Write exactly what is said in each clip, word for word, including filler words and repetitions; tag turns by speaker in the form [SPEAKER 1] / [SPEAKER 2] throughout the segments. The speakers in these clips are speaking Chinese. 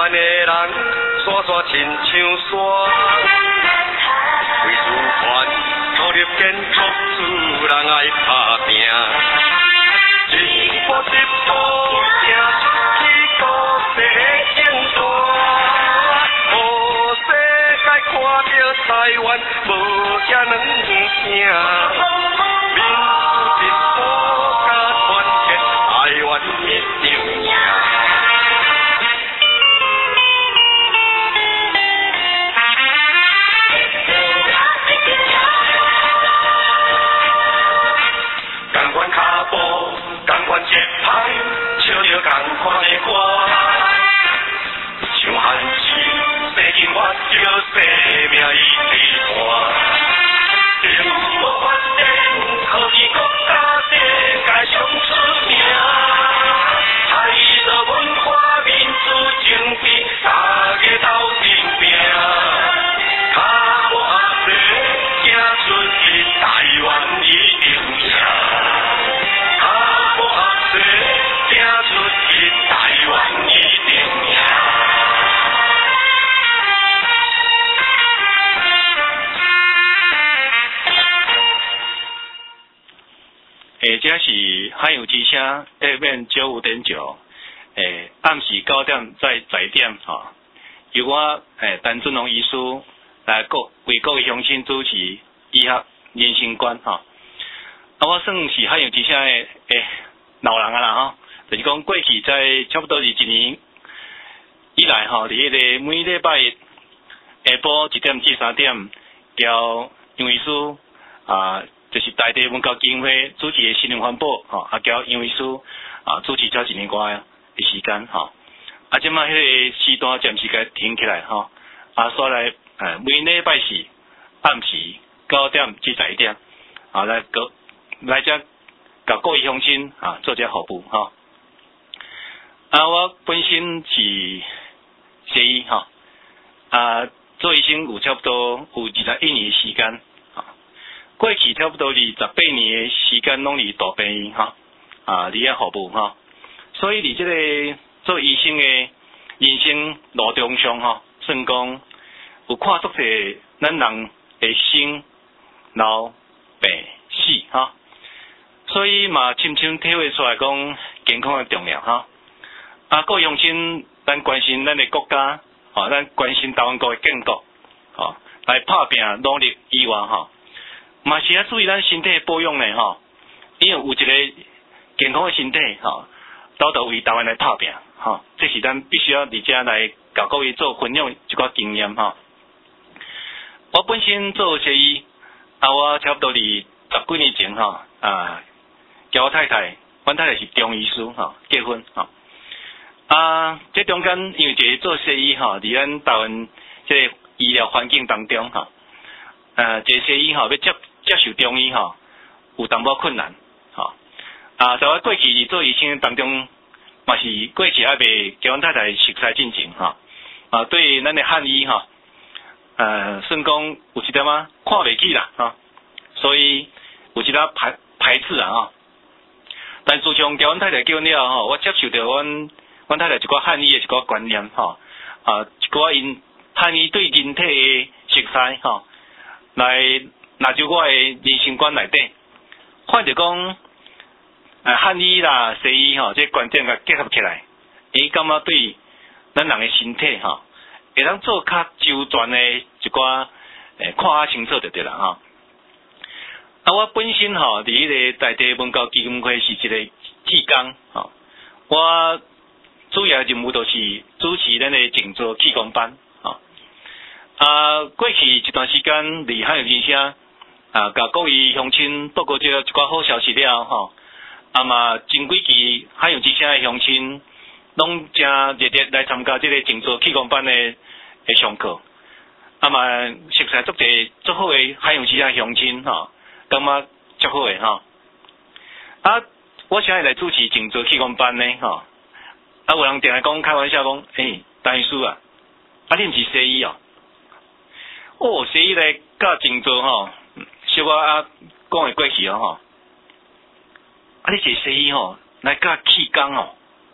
[SPEAKER 1] 湾的人山山亲像山，为主权努力建筑，自人爱打拼。一步一步行出去国际竞赛，予世界看到台湾无遐软声。民主进步甲团结，台湾一定赢。同款脚步，同款节拍，唱着同款的歌。像汉子，生经发着生命一地伴。政府发展，科技国家世界上出名。台独文化民主政治，大家斗阵拼。脚步合力，行出去，台湾一定赢。诶，这是海洋之声 F M 九五点九，诶，暗时九点在在点吼、哦，由我诶陈俊龙医师来各为各位乡亲主持医学人生观吼、哦。啊，我算是海洋之声诶诶老人啊啦吼，就是讲过去在差不多是一年以来吼，伫迄个每礼拜下晡一点至三點，交杨医师啊。就是大地文教基金会主持的心灵环保，吼，啊，交杨医师啊主持这一年外的时间，吼，啊，即摆迄个时段暂时该停起来，吼，啊，所以来，诶，每礼拜四暗时九點至十一點，啊，來個來遮甲各位鄉親啊做遮服務，吼，啊，我本身是西醫，吼，啊，做醫生有差不多有二十一年的時間。過去差不多二十八年的時間攏伫大病院哈，啊，伫遐服務哈，所以伫即個做醫生的人生路中上哈，算講有看足濟咱人的生老病死哈，所以嘛深深體會出來講健康的重要哈。啊，各位鄉親，咱關心咱的國家，啊，咱關心台灣國的建國，啊，來打拼努力以外哈。嘛是要注意咱身體的保養呢吼，因為有一個健康的身體吼，都得為台灣來打拼吼，這是咱必須要佇遮來甲各位做分享一寡經驗吼。我本身做西醫，啊，我差不多佇十幾年前吼，啊，交我太太，阮太太是中醫師吼，結婚吼。啊，這中間因為一個做西醫吼，佇咱台灣這個醫療環境當中吼，呃，這個西醫吼要接接受中醫吼，有淡薄困難吼。啊，在我過去做醫生當中，嘛是過去還未交阮太太熟悉進前吼。啊，對咱的漢醫吼，呃，算講有一點仔看袂起啦吼，所以有一點排排斥啊吼。但自從交阮太太結婚了吼，我接受到阮阮太太一寡漢醫的一寡觀念吼，啊，一寡因漢醫對人體的熟悉吼，來。那就我的人生觀內底，看着講，誒漢醫啦、西醫吼，這觀點甲結合起來，伊感覺對咱人的身體吼，會當做較周全的一寡誒看較清楚就對啦吼。啊，我本身吼，佇迄個大地文教基金會是一個志工吼，我主要任務就是主持咱的靜坐氣功班吼。啊，過去一段時間離海洋之聲。啊，甲各位鄉親報告這一寡好消息了吼，啊嘛前幾期海洋之聲的鄉親，攏真熱烈來參加這個靜坐氣功班的誒上課，啊嘛熟悉足濟足好嘅海洋之聲鄉親吼，感覺足好嘅吼。啊，我現在來主持靜坐氣功班呢吼，啊有人定來講開玩笑講，誒、欸，陳醫師啊，啊你毋是西醫哦，哦西醫來教靜坐吼。小可啊，講會過去哦吼，啊你是西醫吼，來教氣功哦，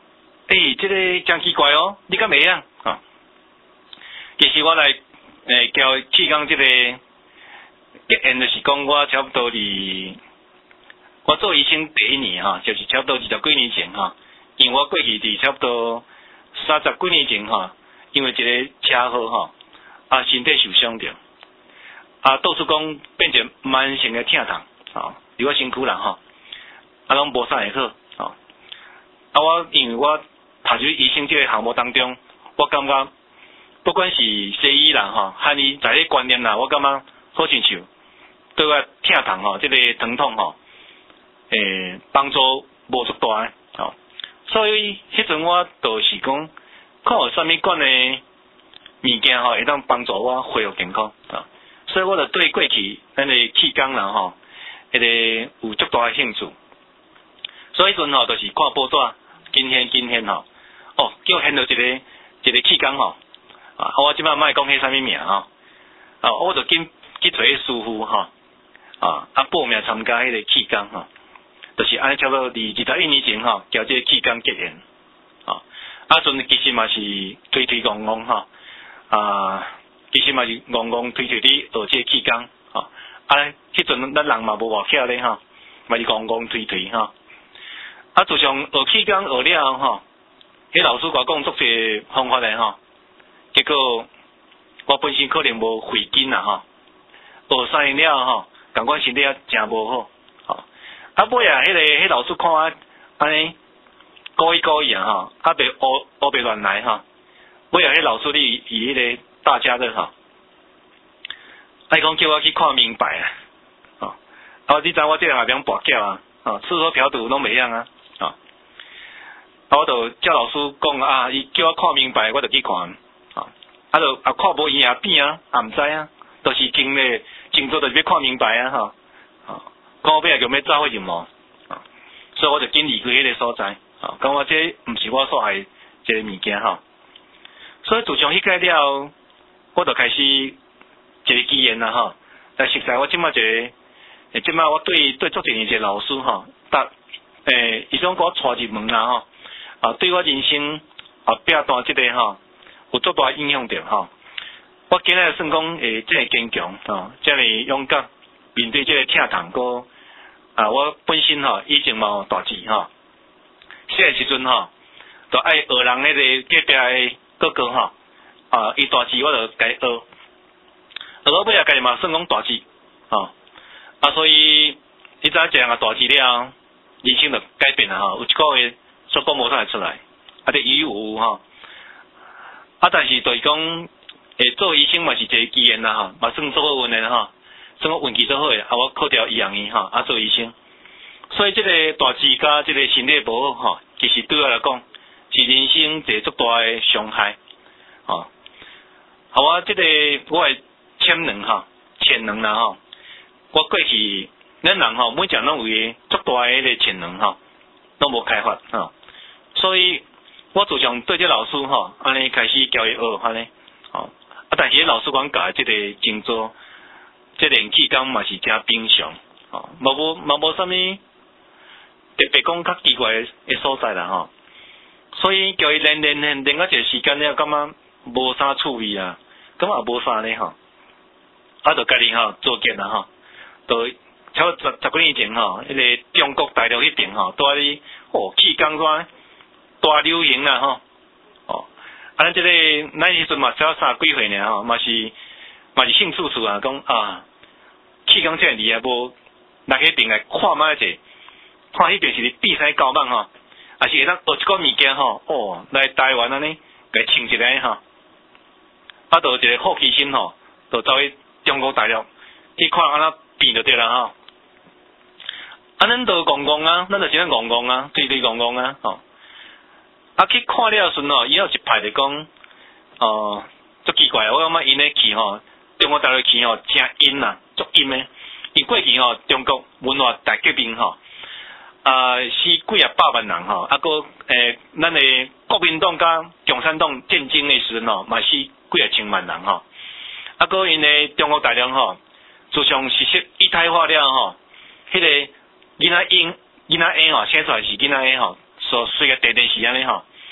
[SPEAKER 1] 诶、欸，这个真奇怪哦，你敢袂啊？啊，其实我来诶交气缸这个结缘，就是讲我差不多伫我做医生第一年哈，就是差不多二十几年前哈，因为我过去伫差不多三十几年前哈，因为一个车祸哈，啊身体受伤着，啊导致讲变成慢性的疼痛，啊，伫我身躯啦哈，啊拢无啥会好，啊，啊我因为我读入医生这个项目当中，我感觉不管是西医啦哈，汉医在个观念啦，我感觉好亲像对我疼痛吼，这个疼痛吼，诶帮助无足大诶，吼，所以迄阵我就是讲，看有啥物款诶物件吼，会当帮助我恢复健康啊，所以我就对过去咱个气功啦吼，迄个有足大诶兴趣，所以迄阵吼就是看报纸，今天今天吼。哦，叫现到一个一个气功吼，啊，我即摆莫讲迄啥物名吼，啊，我就紧去找迄师傅吼，啊，啊报名参加迄个气功吼，就是安尼差不多伫二十一年前吼，交这个气功结缘，啊，啊阵其实嘛是推推广广吼，啊，其实嘛是广广推推你学这个气功，吼，啊，迄阵咱人嘛无偌巧咧吼，嘛是广广推推吼，啊，自从学气功学了吼。迄老师甲我讲足侪方法咧吼，结果我本身可能无费劲啦吼，学三年了吼，感觉身体也真无好，吼。啊尾啊，迄个迄老师看我安尼故意故意啊吼，啊袂学学袂乱来吼。尾啊，迄老师你以迄个大家乐吼，伊讲叫我去看明白啊，吼。啊，你知我这个下边跋筊啊，吼，吃喝嫖赌拢袂晓啊。啊，我就叫老师讲啊，伊叫我看明白，我就去看，啊，啊就啊看无伊啊变啊，也毋知啊，都、就是经咧，经做就是要看明白啊，吼，啊，看尾啊叫要走去就无，啊，所以我就紧离开迄个所在，啊，讲我这毋是我所爱一个物件吼，所以自从迄个了，我就开始一个机缘啦吼，来熟悉我即摆一个，诶，即摆我对对足侪年一个老师吼，搭诶，伊想甲我带入门啦吼。啊，对我人生啊，拼单即个吼，有足大影响着吼。我今日算讲诶，真系坚强吼，真系勇敢面对即个疼痛个啊，我本身吼以前嘛有大志吼，细个时阵吼，就爱学人迄个隔壁诶哥哥吼，啊，伊大志我就该学，学到尾啊，家己嘛算讲大志吼，啊，所以你知影一样啊大志了，人生就改变啦吼，有一个月。所讲无啥会出来，啊，得有有吼，啊，但是就是讲，诶，做医生嘛是一个机缘啦吼，嘛算做好运诶吼，算我运气做好诶，啊，我考调医学院吼，啊，做医生，所以即个大志甲即个身体无好吼，其实对我来讲是人生一个足大诶伤害，吼，啊，我即个我诶潜能吼，潜能啦吼，我过去咱人吼，每项拢有个足大诶迄个潜能吼，拢无开发吼。所以，我自从对这老师吼，安尼开始教伊学安尼，吼，啊，但是老师讲教即个静坐，即个气功嘛是真平常，吼，嘛无嘛无啥物特别讲较奇怪诶所在啦吼。所以叫伊练练练练到一个时间了，感觉无啥趣味啊，感觉也无啥咧吼，啊，就家己吼做结啦吼，就差不多十十几年前吼，迄个中国大陆迄边吼，拄啊哩哦气功怎？大流行啦吼，哦，啊，咱即个咱时阵嘛才三十几岁尔吼，嘛是嘛是兴趣处啊，讲啊，气功这样厉害无，来迄边来看卖者，看迄边是咧比赛交棒吼，啊是会当学一个物件吼，哦，来台湾安尼，来穿一个吼，啊，就一个好奇心吼，就走去中国大陆去看安怎变就对啦吼，啊，咱就戆戆啊，咱就是咧戆戆啊，对对戆戆啊，吼。啊，去看了时吼，伊有一派就讲，哦，足奇怪，我感觉因咧去吼，中国大陆去吼，真阴啦，足阴诶。因过去吼，中国文化大革命吼，啊，死几啊百万人吼，啊个诶，咱诶国民党甲共产党战争诶时阵吼，嘛死几啊千万人吼，啊个因咧中国大陆吼，自从实施一胎化了吼，迄、那个囡仔婴囡仔婴吼，生出来是囡仔婴吼。所随个地地是安尼吼，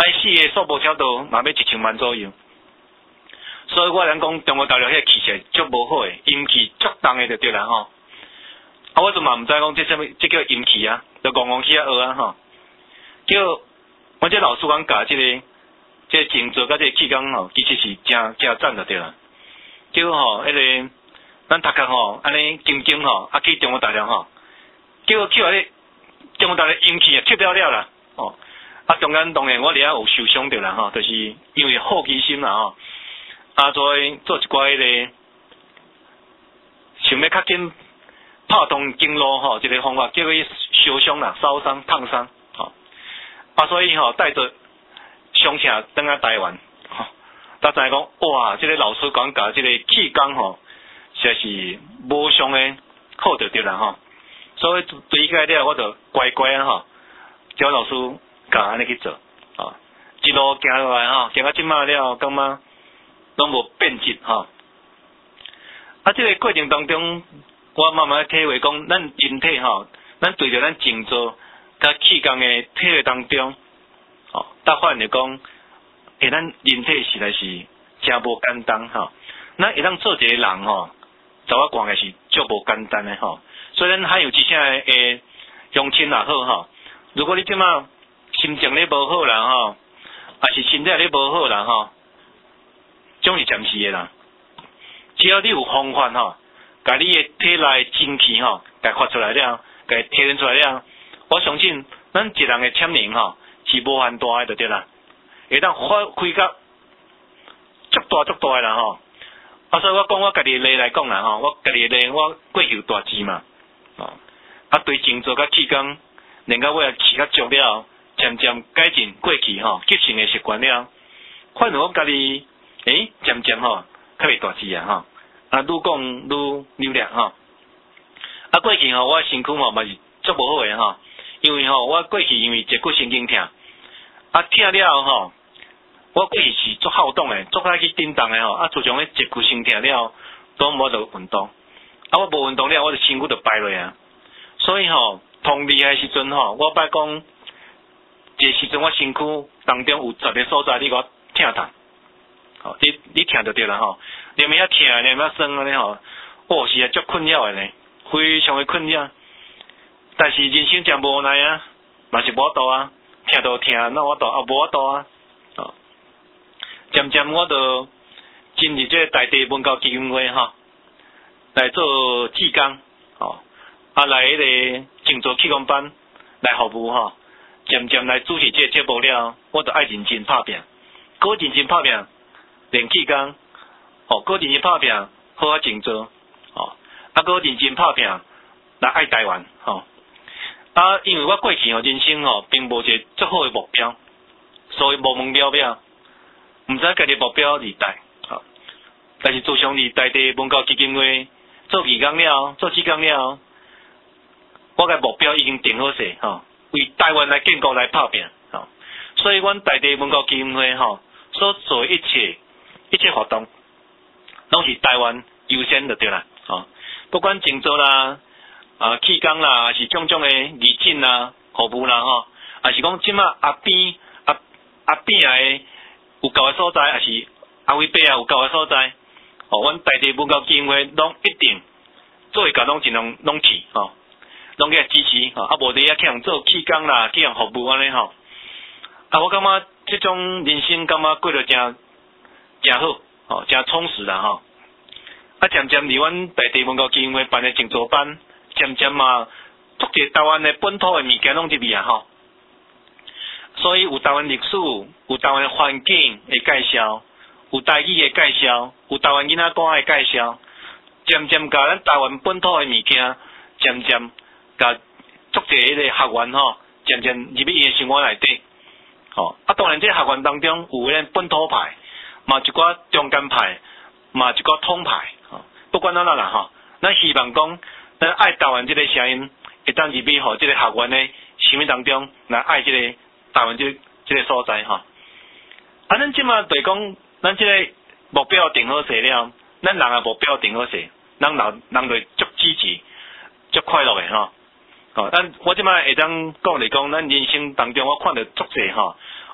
[SPEAKER 1] 死的数目超多，嘛要一千万左右。所以我人讲中国大陆迄个气势足无好诶，阴气足重诶就对啦吼。啊，我就嘛毋知讲这什么，这叫阴气啊，就戆戆起啊学啊吼。叫我这老师讲教这个，这个静坐甲这个气功吼，其实是真真赞就对啦。叫吼，迄个咱读壳吼，安尼静静吼，啊去中国大陆吼，叫去互咧中国大陆阴气啊吸了了啦，哦，啊中间当然我伫遐有受伤着啦吼，就是因为好奇心啦吼，啊所以做一寡迄个想要较紧拍动经络吼，一个方法叫伊烧伤啦、烧伤、烫伤，吼，啊所以吼带着伤车登啊台湾，吼，才知讲哇，即、这个老师讲教即个气功吼。实在是无上诶好着对啦吼，所以对起来了，我就乖乖啊吼，叫老师教安尼去做，啊，一路行落来吼，行到即马了，感觉拢无变质吼。啊，即、这个过程当中，我慢慢体会讲，咱人体吼，咱对着咱静坐甲气功诶体会当中，吼，大发现讲，诶，咱人体实在是真无简单吼，咱会当做一个人吼。在我讲的是足无简单的吼，虽然还有一些诶乡亲也好吼，如果你即马心情咧无好啦吼，还是身体咧无好啦吼，总是暂时的啦。只要你有方法吼，甲你的体内精气吼，甲发出来了，甲提炼出来了，我相信咱一人的潜能吼是无限大的就对啦，会当发挥到足大足大的啦吼。啊，所以我讲我家己例来讲啦吼，我家己例我过去有大志嘛，哦，啊对静坐甲气功，能够我起较足了，渐渐改进过去吼急性的习惯了，发现我家己诶渐渐吼较袂大志啊吼，啊愈讲愈流利吼，啊过去吼我身躯吼嘛是足无好诶吼，因为吼我过去因为脊骨神经痛，啊痛了吼。我过去是足好动诶，足爱去叮当诶吼，啊自从迄脊骨生痛了，都无得运动，啊我无运动了，我就身躯就败落啊。所以吼，痛厉害时阵吼，我捌讲，一个时阵我身躯当中有十个所在，你给我痛痛，吼，你你听就对啦吼，连咩啊痛，连咩啊酸安尼吼，哦是啊足困扰诶咧，非常诶困扰。但是人生真无奈啊，嘛是无法度啊，痛就痛，那我度啊无法度啊。渐渐我就进入这个大地文教基金会吼，来做志工吼，啊来迄个静坐气功班来服务吼，渐渐来主持这个节目了，我就爱认真拍拼，搁认真拍拼练气功，吼，搁认真拍拼好啊静坐，吼，啊搁认真拍拼来爱台湾吼，啊因为我过去吼人生吼并无一个足好的目标，所以无目标了。毋知家己目标伫代，吼，但是自从伫大地文教基金会做义工了，做志工了，我个目标已经定好势，吼，为台湾来建国来拍拼，吼，所以阮大地文教基金会吼所做一切一切活动，拢是台湾优先就对啦，吼，不管静坐啦、啊气功啦，还是种种诶义诊啦、服务啦，吼，还是讲即马阿边阿阿边诶。有够诶所在，还是阿伟伯啊有够诶所在，哦，阮大地文教基金会拢一定做会甲拢尽量拢去，吼，拢去支持，吼，啊无伫遐去人做气功啦，去人服务安尼吼，啊我感觉即种人生感觉过得真真好，吼，真充实啦，吼，啊渐渐伫阮大地文教基金会办诶静坐班，渐渐嘛，足侪台湾诶本土诶物件拢入去啊，吼。所以有台湾历史，有台湾环境的介绍，有台语的介绍，有台湾囡仔歌的介绍，渐渐甲咱台湾本土的物件，渐渐甲足侪迄个学员吼，渐渐入去伊的生活内底。吼，啊当然这学员当中有咱本土派，嘛一寡中间派，嘛一寡统派，吼，不管哪哪啦吼，咱希望讲，咱爱台湾这个声音，会当入去吼这个学员的生命当中来爱这个。台湾这这个所在吼，啊，咱即马对讲，咱这个目标定好势了，咱人的目标定好势，咱人人就足支持、足快乐的吼。哦，咱我即马会当讲嚟讲，咱人生当中我看到足侪吼，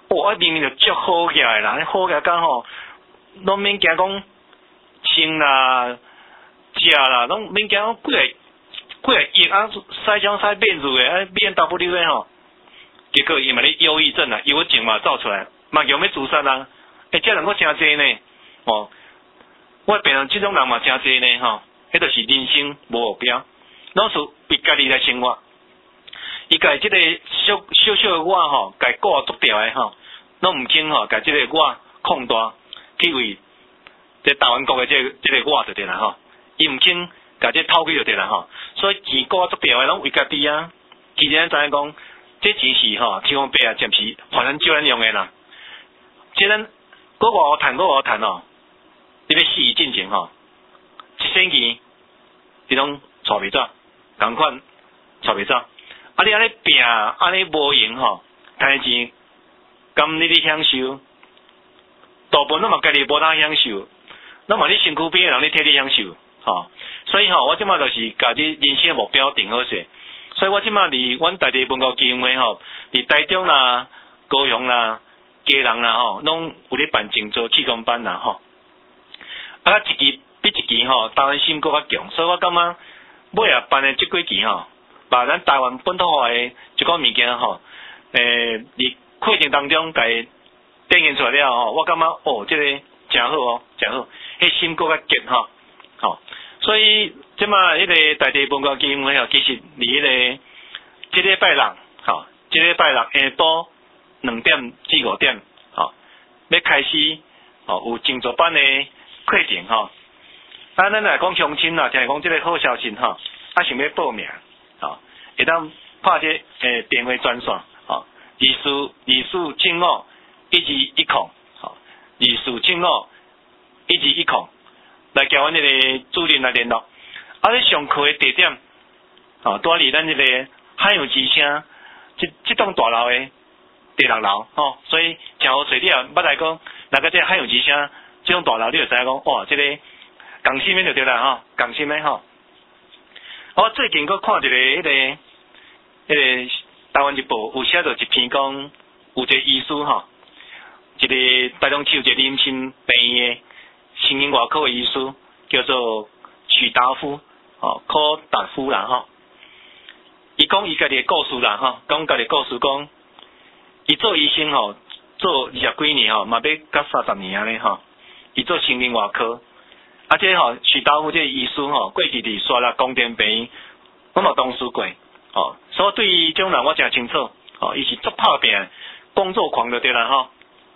[SPEAKER 1] 哦，啊明明就足好起来啦，好起来讲吼，拢免惊讲清啦、食啦，拢免惊讲几个几个亿啊，西装西变入的，啊 B N W 的吼，结果伊嘛咧忧郁症啊，忧郁症嘛走出来，嘛用要自杀啊，诶，这人个真济呢，哦，我变成这种人嘛真济呢吼，迄就是人生无目标，拢是为家己来生活。伊家即个小小小的我吼，家顾足掉的吼，拢毋肯吼，家即个我扩大，去为这台湾国的这个、这个我就对啦吼，伊毋肯家这偷去就对啦吼，所以钱顾足掉的拢为家己啊。其实咱知影讲，这钱是吼，天公伯啊，暂时还咱借咱用的啦。即咱搁外趁搁外趁吼，你要死进前吼，一生钱你拢带袂走，共款带袂走。啊！你安尼拼，安尼无用吼，赚钱，甘你咧享受，大部分拢嘛家己无当享受，拢嘛你身躯边的人咧替你享受，吼。所以吼，我即马就是家己人生的目标定好势，所以我即马伫阮在地文教基金会吼，伫台中啦、高雄啦、嘉南啦吼，拢有咧办静坐气功班啦吼。啊，一期比一期吼，台湾心更较强，所以我感觉尾啊办的即几期吼。把咱台湾本土化的一个物件吼，诶，伫课程当中甲展现出来了吼，我感觉哦，这个真好哦，真好，迄心更较结吼，吼，所以即马迄个大地文教基金会吼，其实伫迄个即礼拜六，吼，即礼拜六下晡两点至五点，吼，要开始吼有静坐班的课程吼，啊，咱来讲乡亲啦，听讲即个好消息吼，啊想要报名。吼，会当拍这诶电话专线，吼，二四二四七五一二一空，吼，二四七五一二一空，来交阮迄个主任来联络。啊，咧上课的地点，吼，住伫咱迄个海洋之声，即即栋大楼的第六楼，吼，所以真好找你啊！捌来讲，来个这海洋之声，即栋大楼你就知影讲，哇，即、这个共心的就对啦，吼，共心的吼。我最近佫看一个迄、那个、迄、那个台湾日报有写到一篇讲，有一个医师吼，一个台中市有一个妊娠病院的新营外科的医师，叫做许达夫，吼，柯达夫啦吼。伊讲伊家己的故事啦吼，讲家己故事讲，伊做医生吼，做二十几年吼，嘛要到三十年安尼吼，伊做新营外科。啊，这吼许达夫这个医师吼，过去伫刷啦宫殿病院，我嘛同事过，吼，所以对于这种人我真清楚，吼，伊是足拍拼，工作狂就对啦吼。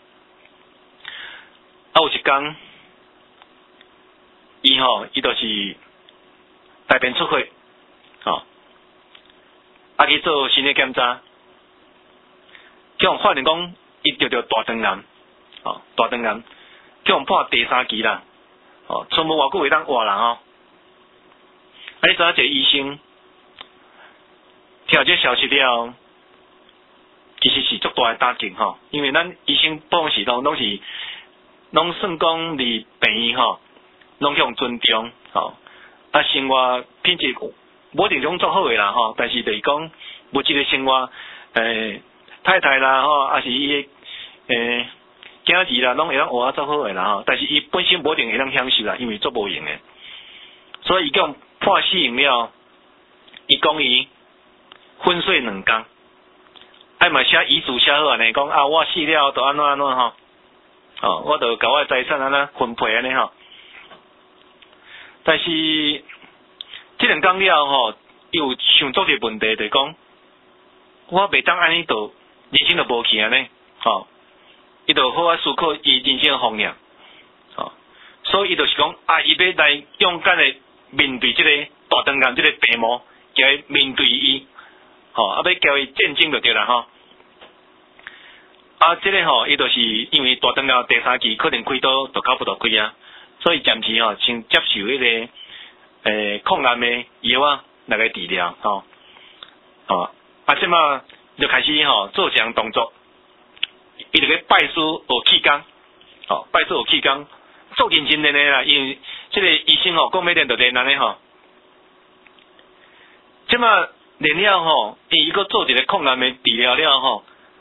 [SPEAKER 1] 啊，有一天，伊吼，伊就是台边出血，吼，啊去做身体检查，叫人发现讲伊得着大肠癌，吼，大肠癌，叫人破第三期啦。哦，存无偌久会当活人哦。啊，你知影一个医生听到这消息了，其实是足大的打击吼，因为咱医生办事拢拢是拢算讲离病院吼，拢向尊重吼。啊，生活品质无一定种足好诶啦吼，但是就是讲物质的生活，诶、呃，太太啦吼，啊是伊诶。囝儿啦，拢会当活啊足好诶啦吼，但是伊本身无一定会当享受啦，因为足无用诶。所以伊讲破死用了，伊讲伊昏睡两工，爱嘛写遗嘱写好安尼，讲啊我死了就安怎安怎吼，哦，我就甲我诶财产安尼分配安尼吼。但是即两工了吼，伊有想做一个问题，就是讲我袂当安尼度人生就无去安尼，吼。伊就好啊思考伊人生方向，吼，所以伊就是讲啊，伊要来勇敢的面对即个大肠癌即个病魔，叫伊面对伊，吼，啊要叫伊战胜就对啦吼。啊，即个吼，伊就是因为大肠癌第三期可能开刀就搞不到开啊，所以暂时吼先接受迄、那个诶抗癌的药啊来个治疗，吼，吼，啊即马就开始吼做这项动作。伊就去拜师学气功，吼，拜师学气功，做认真练诶啦。因为即个医生吼，讲要练就练安尼吼。即马练了吼，伊佫做一个抗癌诶治疗了吼，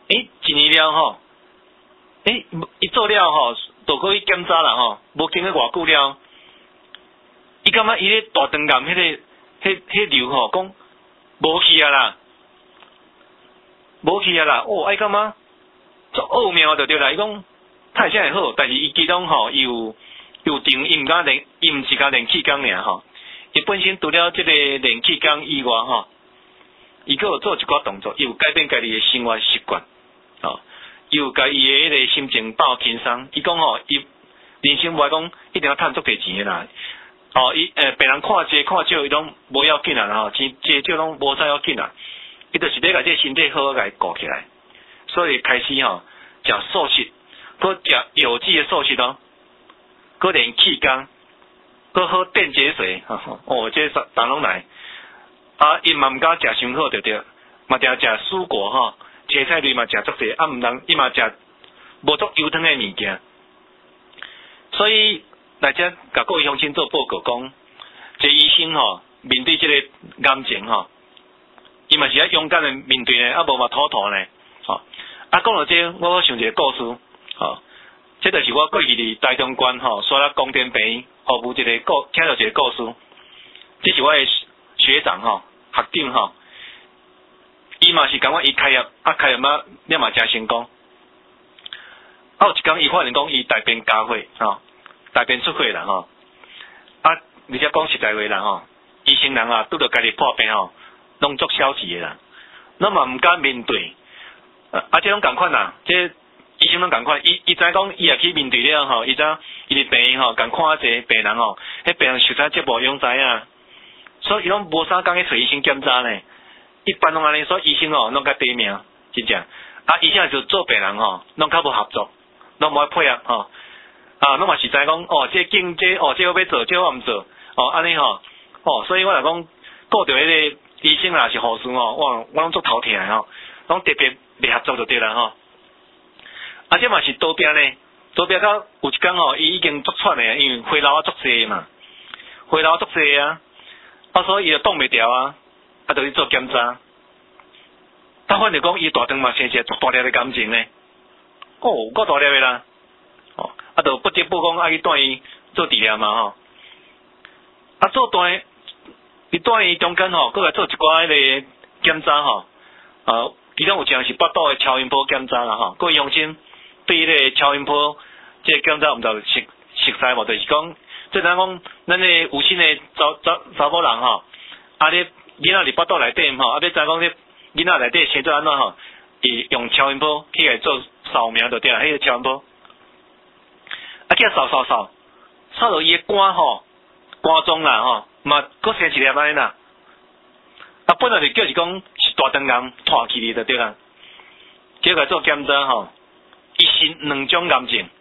[SPEAKER 2] 诶，一年了吼，诶，伊做了吼，就过去检查啦吼，无经过偌久了，伊感觉伊咧大肠癌迄个、迄、迄瘤吼，讲无去啊啦，无去啊啦，哦，哎感觉足奥妙就对啦，伊讲太啥会好，但是伊其中吼伊有有定，伊毋敢练，伊毋是甲练气功尔吼，伊本身除了即个练气功以外吼，伊佫有做一寡动作，伊有改变家己的生活习惯，吼，伊有甲伊的迄个心情放轻松。伊讲吼，伊人生无爱讲一定要趁足侪钱的啦。哦，伊诶，别人看济看少，伊拢无要紧啦吼，钱济少拢无啥要紧啦。伊就是咧甲这身体好好甲伊顾起来，所以开始吼食素食，佮食有机的素食咯，佮练气功，佮喝电解水，哦，这逐拢来。啊，伊嘛毋敢食伤好对对，嘛定食蔬果吼，青菜类嘛食足济，啊毋通伊嘛食无足油汤的物件。所以来遮甲各位乡亲做报告讲，这医生吼面对这个癌症吼，伊嘛是要勇敢的面对呢，啊无嘛妥妥呢，吼。啊讲到这，我想一个故事，吼，这就是我过去伫台中县吼，所在光电病院服务一个故，听到一个故事，这是我的学长吼。学长吼，伊嘛是感觉伊开业，啊开业嘛，了嘛真成功。啊有一天伊发现讲伊大便加血吼，大便出血啦吼。啊，而且讲实在话啦吼，医生人啊拄着家己破病吼，拢足消极的啦，咱嘛毋敢面对。啊，啊这种共款啦，这医生拢共款，伊伊知讲伊也去面对了吼，伊知伊伫病院吼，共看一个病人吼，迄病人受啥折磨，用知影。所以伊拢无啥工去找医生检查呢，一般拢安尼，所以医生哦拢较短命，真正。啊，医生就做病人吼，拢较无合作，拢无配合吼。啊，拢嘛是知讲哦，这经这哦，这我要做，这我毋做，哦安尼吼，哦，所以我来讲，顾着迄个医生啦是护士哦，我我拢做头疼吼，拢特别袂合作就对啦吼。啊，这嘛是多病呢，多病到有一天吼，伊已经足喘的，因为回流啊足济嘛，回流足济啊。啊，所以伊就挡袂牢啊，啊，就去做检查。他反正讲伊大肠嘛生一个足大粒的感情呢，哦，有够大粒的啦，哦，啊，就不得不讲啊去带伊做治疗嘛吼。啊，做带，伊带伊中间吼，佮来做一寡迄个检查吼，啊，其中有一项是腹肚的超音波检查啦吼，各位乡亲对迄个超音波这个检查毋知熟熟悉无？就是讲。即咱讲，咱诶有心诶查查查某人吼，啊咧囡仔伫腹肚内底吼，啊要知讲咧囡仔内底生做安怎吼，伊用超音波去来做扫描就对啦，迄、那个超音波，啊去扫扫扫，扫到伊诶肝吼，肝脏啦吼，嘛佫生一粒安尼啦，啊本来就叫是讲是大肠癌拖起哩就对啦，结果做检查吼，伊是两种癌症。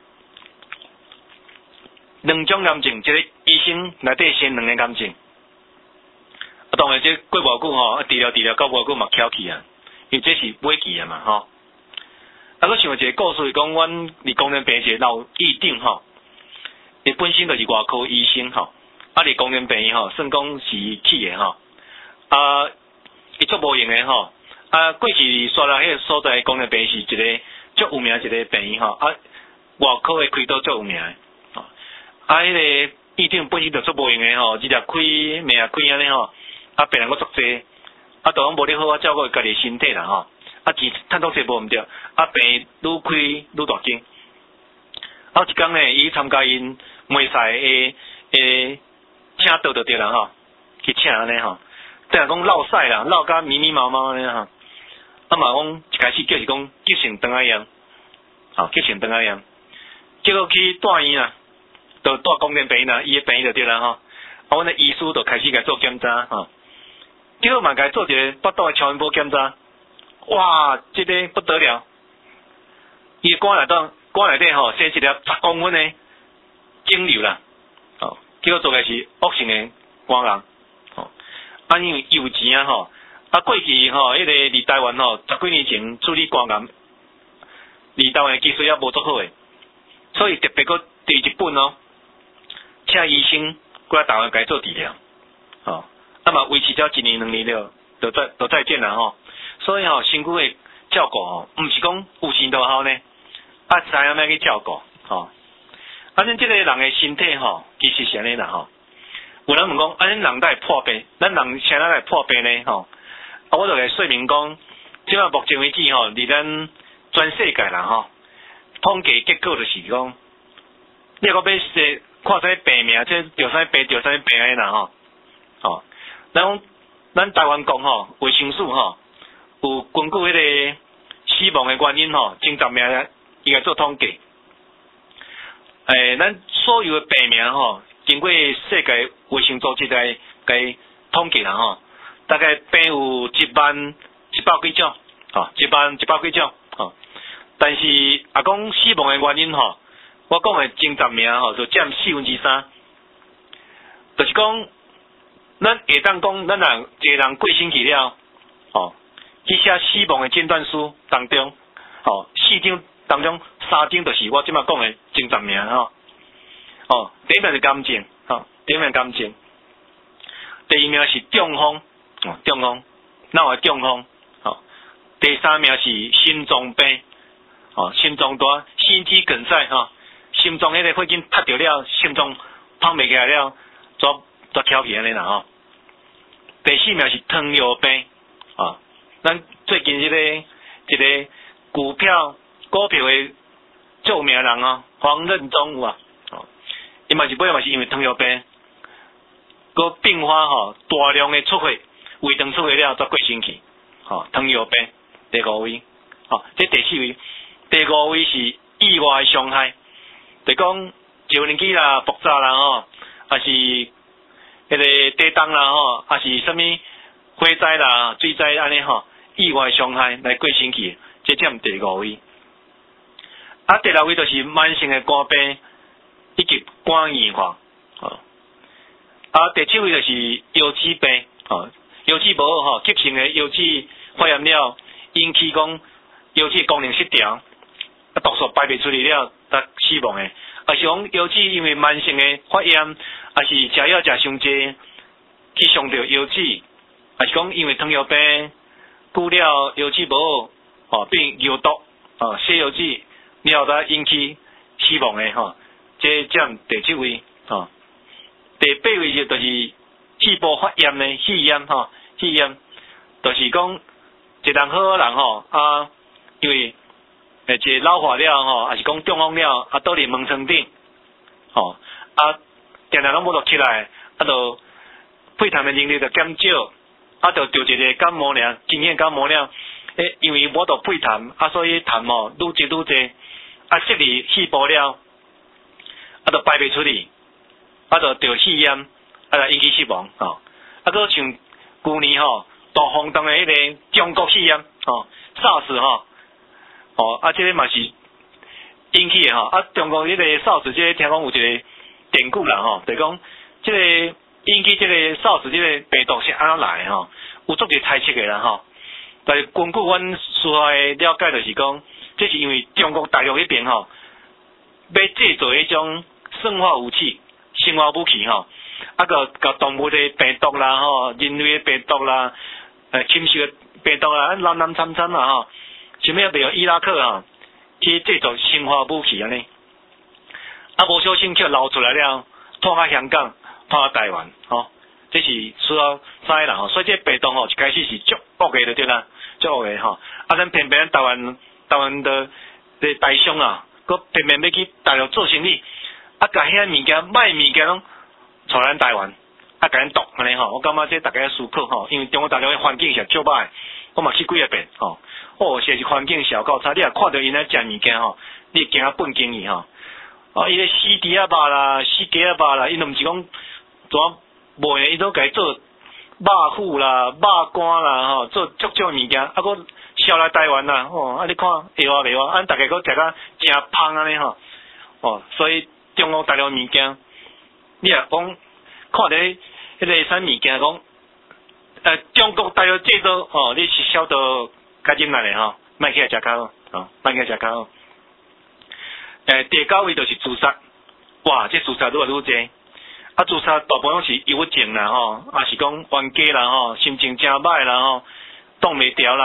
[SPEAKER 2] 两种癌症，一个医生内底生两个癌症，啊，当然这过无久吼，治疗治疗到无久嘛翘起啊，因为这是尾期啊嘛吼。啊，我想一个故事，讲阮伫公园病一个老院长吼，伊本身就是外科医生吼，啊，伫公园病院吼，算讲是去的吼，啊，伊做无用的吼，啊，过去刷来迄个所在公园病院是一个足有名一个病院吼，啊，外科的开刀足有名的。啊，迄、那个院长本身就做无用的吼，直接开命也开安尼吼，啊病人佫足济，啊都拢无咧好啊照顾家己身体啦吼，啊钱趁足济无毋对，啊病愈开愈大间。啊有一天呢，伊参加因梅赛诶诶请倒就对啦吼，去请安尼吼，等下讲落屎啦，落甲密密麻麻安尼吼，啊嘛讲一开始叫是讲急性肠癌样，吼急性肠癌样，结果去住院啊。就住公园病院啊，伊诶病院就对啦吼。啊，阮诶医师就开始甲做检查吼，结果嘛甲做一个腹肚诶超音波检查，哇，这个不得了，伊肝内底肝内底吼生一粒十公分诶肿瘤啦，哦，结果做个是恶性诶肝癌，哦，啊因为有钱啊吼，啊过去吼迄个伫台湾吼十几年前处理肝癌，伫台湾诶技术也无足好诶，所以特别搁第一本哦。请医生过来台湾甲伊做治疗，吼，啊嘛维持了一年两年了，就再就再见啦吼。所以吼，身躯诶照顾吼，毋是讲有钱就好呢，啊，知影要去照顾吼。啊，咱即个人的身体吼，其实是安尼啦吼。有人问讲，啊，咱人会破病，咱人啥人会破病呢吼？啊，我就来说明讲，即马目前为止吼，伫咱全世界啦吼，统计结果就是讲，你若要说看啥病名，即着啥病着啥病诶啦吼。吼，咱咱台湾讲吼，卫生署吼，有根据迄个死亡诶原因吼，前十名伊来做统计。诶，咱所有诶病名吼，经过世界卫生组织来来统计啦吼，大概病有一万一百几种，吼，一万一百几种，吼。但是啊，讲死亡诶原因吼，我讲诶前十名吼，就占四分之三，就是讲，咱会当讲，咱人一个人过身去了，吼，去写死亡诶诊断书当中，吼，四张当中三张就是我即马讲诶前十名吼，哦，第一名是癌症，吼，第一名癌症，第二名是中风，哦，中风，脑诶中风，吼，第三名是心脏病，哦，心脏大，心肌梗塞，吼，心脏迄个血筋塌着了，心脏放袂起来了，做做调皮安尼啦，吼。第四名是糖尿病，啊，咱最近即、这个一个股票股票的著名人哦，黄任中有啊，哦，伊嘛是尾嘛是因为糖尿病，佮并发吼大量的出血，胃肠出血了才过身去，吼，糖尿病第五位，哦，这第四位，第五位是意外伤害，就讲少年纪啦、爆炸啦吼，还是迄个地震啦吼，还是啥物火灾啦、水灾安尼吼，意外伤害来过身去，这占第五位。啊，第六位就是慢性的肝病以及肝硬化，哦。啊，第七位就是腰子病，哦，腰子无好吼，急性的腰子发炎了，引起讲腰子功能失调，啊，毒素排袂出去了，才死亡的。啊，是讲腰子因为慢性的发炎，啊是食药食伤济，去伤着腰子，啊是讲因为糖尿病，久了腰子无好，哦，变腰毒，哦，血腰子。了才引起死亡的吼，这占第七位吼。第八位就就是气部发炎的肺炎吼，肺炎就是讲一人好人吼啊，因为诶一个老化了吼，还是讲中风了啊，倒伫门床顶吼啊，定定拢无落起来，啊，就肺痰的能力就减少，啊，就着一个感冒了，经验感冒了，诶，因为无到肺痰啊，所以痰吼愈积愈济。啊，失去气部了，啊，就排袂出去，啊，就着肺炎，啊，来引起死亡吼。啊，搁像旧年吼大轰动的迄个中国肺炎吼 ，SARS 吼，哦，啊，这个嘛是引起的吼。啊，中国迄个 SARS 这个听讲有一个典故啦吼，就是讲这个引起这个 SARS 这个病毒是安怎来的吼，有足侪猜测的啦吼。但是根据阮所的了解，就是讲。这是因为中国大陆迄边吼，要制造迄种生化武器、生化武器吼，啊个甲动物的病毒啦吼，人类的病毒啦，呃，侵袭的病毒啦，蓝蓝参参啦吼，想要利用伊拉克吼去制造生化武器安尼，啊无小心却流出来了，拖到香港、拖到台湾吼，这是需要知啦吼，所以这病毒吼一开始是足恶的就对啦，足恶的吼，啊咱偏偏台湾。台湾的的大商啊，佮偏偏要去大陆做生意，啊，甲遐物件卖物件拢带咱台湾，啊，甲咱毒安尼吼，我感觉这大家要思考吼，因为中国大陆的环境是足歹，我嘛去几啊遍吼，哦，实是环境是够差，你若看到因咧食物件吼，你会惊啊笨经伊吼，啊，伊咧死猪仔肉啦，死鸡仔肉啦，因都毋是讲怎卖，伊都甲伊做肉腐啦、肉干啦吼，做足种物件，啊，佮。销来台湾啦，哦，啊你看会话袂话，啊大家佫食甲真芳安尼吼，哦，所以中国大陆物件，你若讲看到迄个啥物件讲，呃，中国大陆制造，哦，你是晓得较忍耐咧吼，莫去食较好，哦，莫去食较好。诶，第九位就是自杀，哇，这自杀愈来愈济，啊，自杀大部分拢是忧郁症啦吼，啊是讲冤家啦吼，心情真歹啦吼，挡袂牢啦。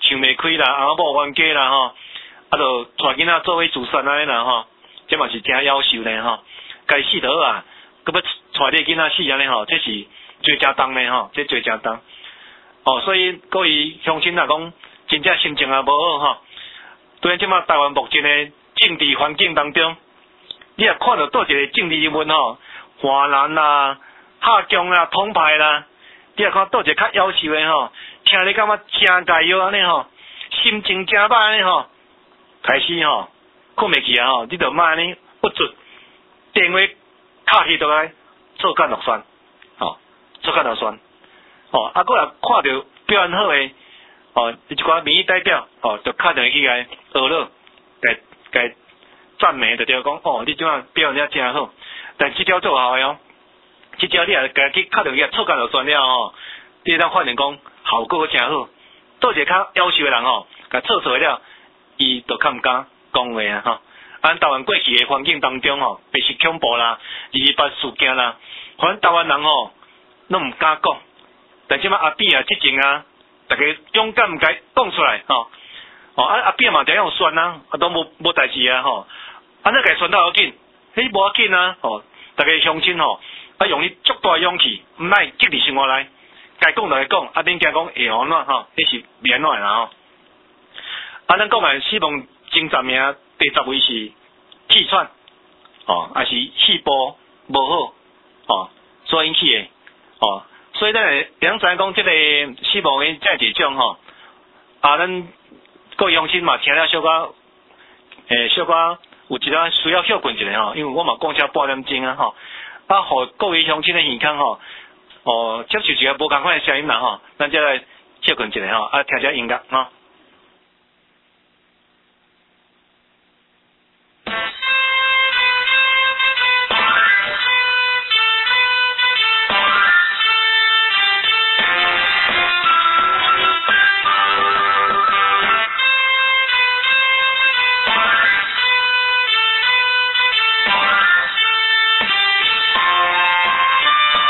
[SPEAKER 2] 想袂开啦，啊某冤家啦吼，啊就带囡仔做伙自杀安尼啦吼，这嘛是真夭寿呢吼，该死倒啊，佮要带你囡仔死安尼吼，这是最正当的吼，这最正当。哦，所以各位乡亲啊，讲真正心情也无好吼。对即马台湾目前的政治环境当中，你也看到倒一个政治人物吼，华人啦、夏江啦、统派啦，你也看倒一个较夭寿的吼，听你感觉真解忧安尼吼，心情真歹安尼吼，开始吼困袂去啊吼，你着莫安尼不准电话敲起倒来做干落选，吼做干落选，吼啊，搁来看到表现好的。哦，一寡民意代表哦，就敲电话去来学了，该该赞美就对讲哦，你即摆表现得真好，但即条做好的哦，即条你也该去敲电话错干就算了哦，你当发现讲效果真好，倒一个较夭寿的人吼，甲错错了，伊就较毋敢讲话啊吼。按台湾过去的环境当中吼，白色恐怖啦、二二八事件啦，反正台湾人吼拢毋敢讲，但即摆阿扁啊、即前啊。大家勇敢甲讲出来吼，哦啊阿扁嘛这样选啊，啊都无无代志啊吼，安尼甲选到要紧，迄无要紧啊吼，大家乡亲吼，啊用你足大勇气，毋赖积极生活来，该讲就来讲，啊恁惊讲会安怎吼，迄是免安啦吼。啊咱讲诶，希望前十名第十位是气喘，哦，还是气波无好，哦，所引起诶，哦。所以咱会两知影讲，即个死亡的这一种吼，啊，咱各位乡亲嘛听了小可，诶，小可有一个需要休困一下吼，因为我嘛讲车半点钟啊吼，啊，互各位乡亲的健康吼，哦，接受一个无共款的声音啦吼，咱再来休困一下吼，啊，听一下音乐吼。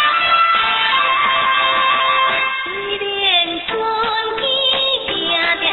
[SPEAKER 3] 一连春去。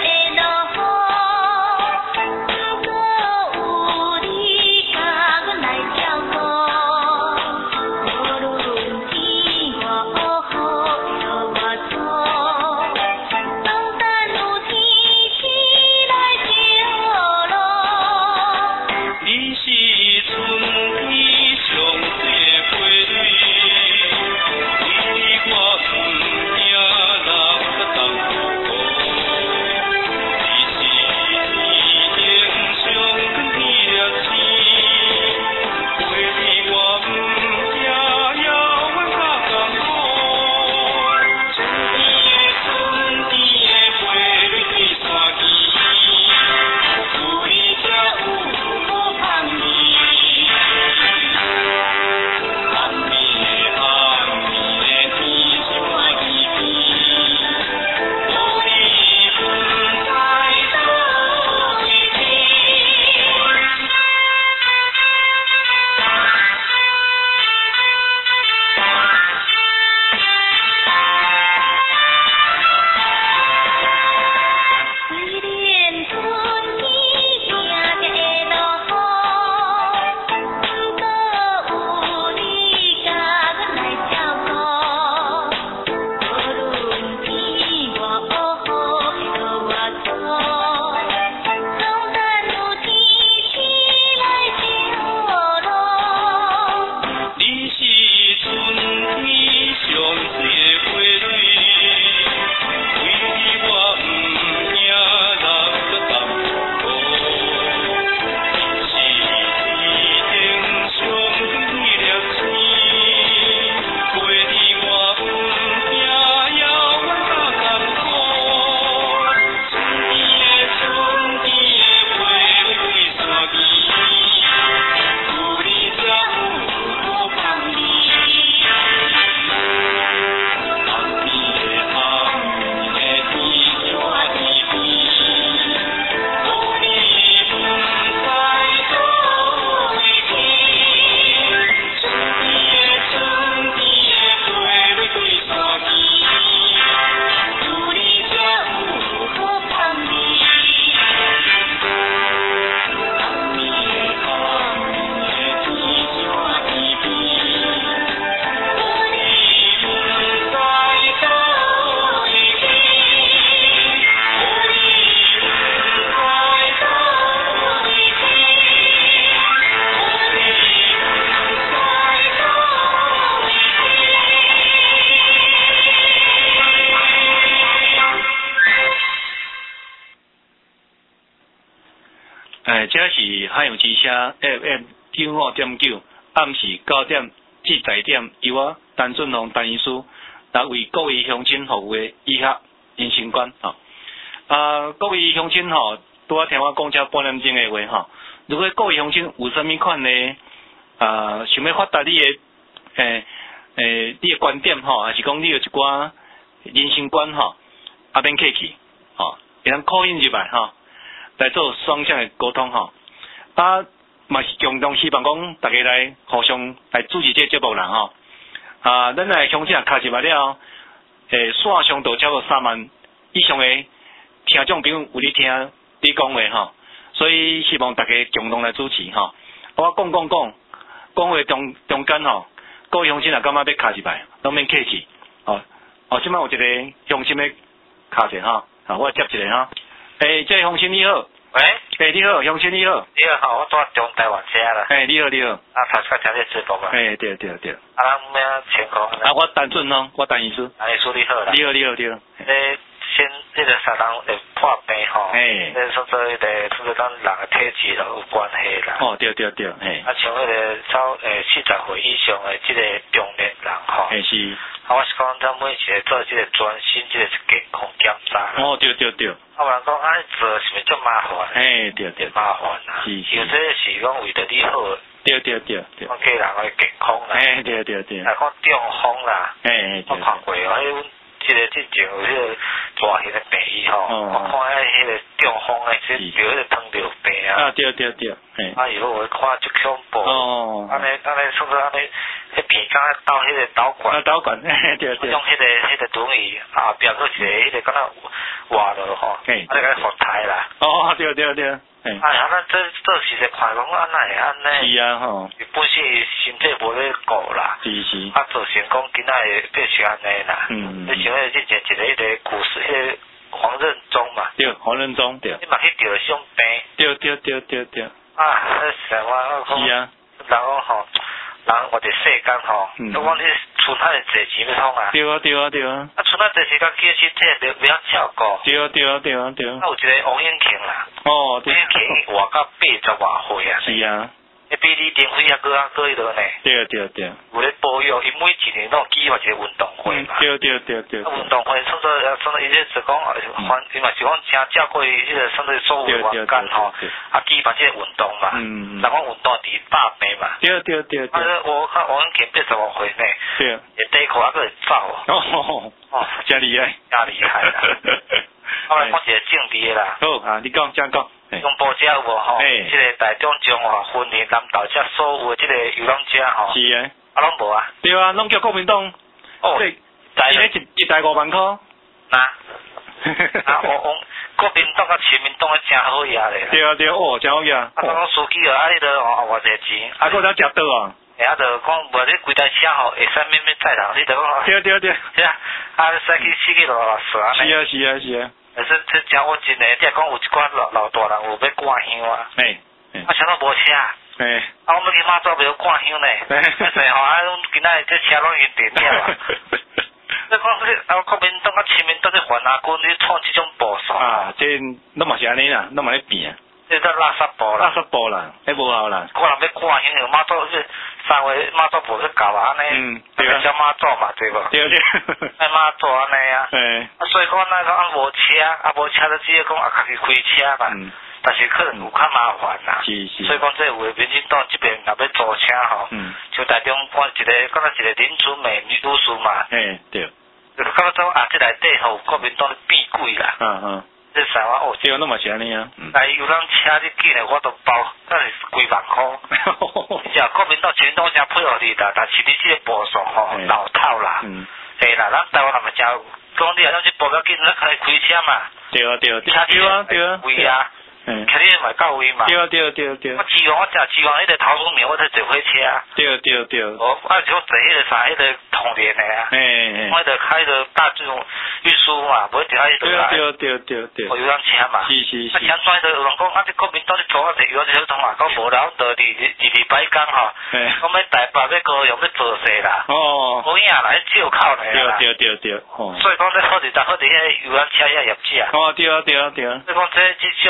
[SPEAKER 1] 这是汉阳之声 F M 九五点九，暗时九点至十点，由我陈俊宏陈医师来为各位乡亲服务的医学人生观吼。啊，各位乡亲吼，拄仔听我讲这半点钟的话吼，如果各位乡亲有啥物款的啊，想要发达你的诶诶，你的观点吼，还是讲你有一寡人生观吼，啊免客气吼，会当 call in 入来吼，来做双向的沟通吼。啊，嘛是共同希望讲大家来互相来主持这个节目人吼。啊，咱来乡亲也卡入来了，诶，线上都超过三万以上的听众朋友有咧听你讲话吼，所以希望大家共同来主持吼。我讲讲讲，讲话中中间吼，各位乡亲也感觉要卡入来，拢免客气吼。哦，即摆有一个乡亲要卡者吼，啊，我接一个吼。诶，这乡亲你好。
[SPEAKER 3] 喂，
[SPEAKER 1] 诶，你好，乡亲你好。
[SPEAKER 3] 你好，我住中台湾遮啦。
[SPEAKER 1] 诶，你好，你好。
[SPEAKER 3] 啊，头先听你直播嘛。
[SPEAKER 1] 诶，对对对。
[SPEAKER 3] 啊，咱咩情况？
[SPEAKER 1] 啊，我陈俊宏，我陈医师。
[SPEAKER 3] 啊，医师你好啦。
[SPEAKER 1] 你好，你好，你好。
[SPEAKER 3] 诶，先迄个三人会破病吼。
[SPEAKER 1] 诶。
[SPEAKER 3] 诶，说做迄个，说做咱人的体质都有关系啦。
[SPEAKER 1] 哦，对对对，嘿。
[SPEAKER 3] 啊，像迄个超诶四十岁以上的即个中年人吼。
[SPEAKER 1] 诶是。
[SPEAKER 3] 啊，我是讲咱每一个做即个专心即个健康检查。
[SPEAKER 1] 哦，对对对。
[SPEAKER 3] 啊，有人讲啊，做是咪足麻烦？
[SPEAKER 1] 诶，对对。
[SPEAKER 3] 麻烦啦。
[SPEAKER 1] 是是。
[SPEAKER 3] 有这是讲为着你好。
[SPEAKER 1] 对对对对。
[SPEAKER 3] 讲家人的健康啦。
[SPEAKER 1] 诶，对对对。
[SPEAKER 3] 啊，讲中风啦。
[SPEAKER 1] 诶，
[SPEAKER 3] 我看过哦，迄阮即个之前有迄个大型的病医吼，我看迄迄个中风诶，即着迄个糖尿病啊。
[SPEAKER 1] 啊，对对对。嘿。
[SPEAKER 3] 啊，以后我看足恐怖。哦。安尼安尼，算做安尼，迄鼻敢若倒迄个导管。啊，
[SPEAKER 1] 导管。对对。
[SPEAKER 3] 用迄个迄个轮椅后壁佫一个迄个敢若活落吼，啊，你甲伊复台啦。哦，
[SPEAKER 1] 对对对。
[SPEAKER 3] 哎呀，咱这这时阵看讲安那会安尼？
[SPEAKER 1] 是啊吼。
[SPEAKER 3] 伊本身身体无咧顾啦。
[SPEAKER 1] 是是。
[SPEAKER 3] 啊，造成讲今仔会变成安尼啦。嗯。你像迄之前一个迄个股市迄个黄任中嘛。对，
[SPEAKER 1] 黄任中对。
[SPEAKER 3] 你嘛去着伤病。
[SPEAKER 1] 对对对对对。
[SPEAKER 3] 啊，那是我讲。是啊。人讲吼，人活伫世间吼，都讲你存遐尼济钱要创啊。
[SPEAKER 1] 对啊对啊对啊。
[SPEAKER 3] 啊，存遐济时间，其实身体袂袂晓照顾。
[SPEAKER 1] 对啊对啊对啊对啊。
[SPEAKER 3] 啊，有一个王永庆啦。哦。王永庆活到八十外岁啊。
[SPEAKER 1] 是啊。
[SPEAKER 3] 迄比李登辉啊，搁啊搁迄落呢。对
[SPEAKER 1] 对对。
[SPEAKER 3] 有咧保养，伊每一年拢举办一个运动会嘛。
[SPEAKER 1] 对对对对。
[SPEAKER 3] 啊，运动会算做算做伊咧是讲，反伊嘛是讲真照顾伊迄个算做所有员工吼，啊举办即个运动嘛。嗯。人讲运动治百病嘛。对对对对。啊，我看王永庆八十外岁呢。对。会底裤还佫会走。哦哦，
[SPEAKER 1] 真厉害。
[SPEAKER 3] 真厉害啦。我来讲一个政治的啦。
[SPEAKER 1] 好啊，你讲讲讲。
[SPEAKER 3] 中部遮有无吼？即个台中中华婚礼南投遮所有的即个游览车吼。是诶。啊，拢无啊。
[SPEAKER 1] 对啊，拢叫国民党。哦。一一一台五万箍。
[SPEAKER 3] 哪？啊，我我国民党甲亲民党诶真好压咧。
[SPEAKER 1] 对啊对啊，哦，真好压。
[SPEAKER 3] 啊，讲司机啊，迄个哦，偌济钱。
[SPEAKER 1] 啊，搁咱食倒啊。
[SPEAKER 3] 哎，啊，就讲无你规台车吼，会使免免载人，你着讲。
[SPEAKER 1] 对对对。
[SPEAKER 3] 是啊，啊，使去四去六六十安尼。
[SPEAKER 1] 是啊是啊是啊。
[SPEAKER 3] 但是这真我真诶，即讲有一寡老老大人有要挂香啊。诶。啊，啥都无车。诶。啊，我要去马祖袂挂香呢。诶。啊，是吼，啊，拢今仔这车拢已经停了啊。你讲这啊，国民党甲亲民党这反阿军，你创这种步数。啊，
[SPEAKER 1] 这拢嘛是安尼啦，拢嘛咧变。
[SPEAKER 3] 这都垃圾步啦。
[SPEAKER 1] 垃圾步啦，迄无效啦。
[SPEAKER 3] 可能要挂香，马祖这三月马祖无去搞啊，安尼。嗯。对啊。叫马祖嘛，对无？对对。哎，马祖安尼啊。诶。啊，所以讲那个啊无车，啊无车就只有讲啊家己开车嘛。嗯。但是可能有较麻烦啦。是是。所以讲这有诶民进党这边若要租车吼，嗯。像台中看一个，敢若一个林春美女女士嘛。诶，对。就是感觉讲啊，这内底吼国民党咧变鬼啦。嗯嗯。这三万哦，
[SPEAKER 1] 对啊，那嘛是安尼啊。
[SPEAKER 3] 但有人车你紧诶，我都包，那是几万箍。是啊，国民党、亲民党真配合你啦，但是你这个步数吼老套啦。嗯。对啦，咱台湾人嘛真有，讲你啊，咱去步较紧，咱开开车嘛。对啊对啊。车对啊对啊。位啊。嗯。开你嘛到位嘛。对啊对啊对啊对啊。我希望我食希望迄个头路面，我才坐火车啊。对啊对啊对啊。我啊就坐迄个啥，迄个统联的啊。诶诶。我迄个开个大众运输嘛，无一定爱迄个。对啊对啊对啊对啊对啊。我有辆车嘛。是是是。啊，抢出就有人讲啊，这国民党咧做啊，这有这通啊，讲无啦，到二二二摆工吼。诶。我们台北要高雄要做事啦。哦。无影啦，迄照靠咧啦。对对对对。哦。所以讲这好伫搭好伫迄游览车遐业者啊。哦对啊对啊对啊。所以讲这这种咧吼。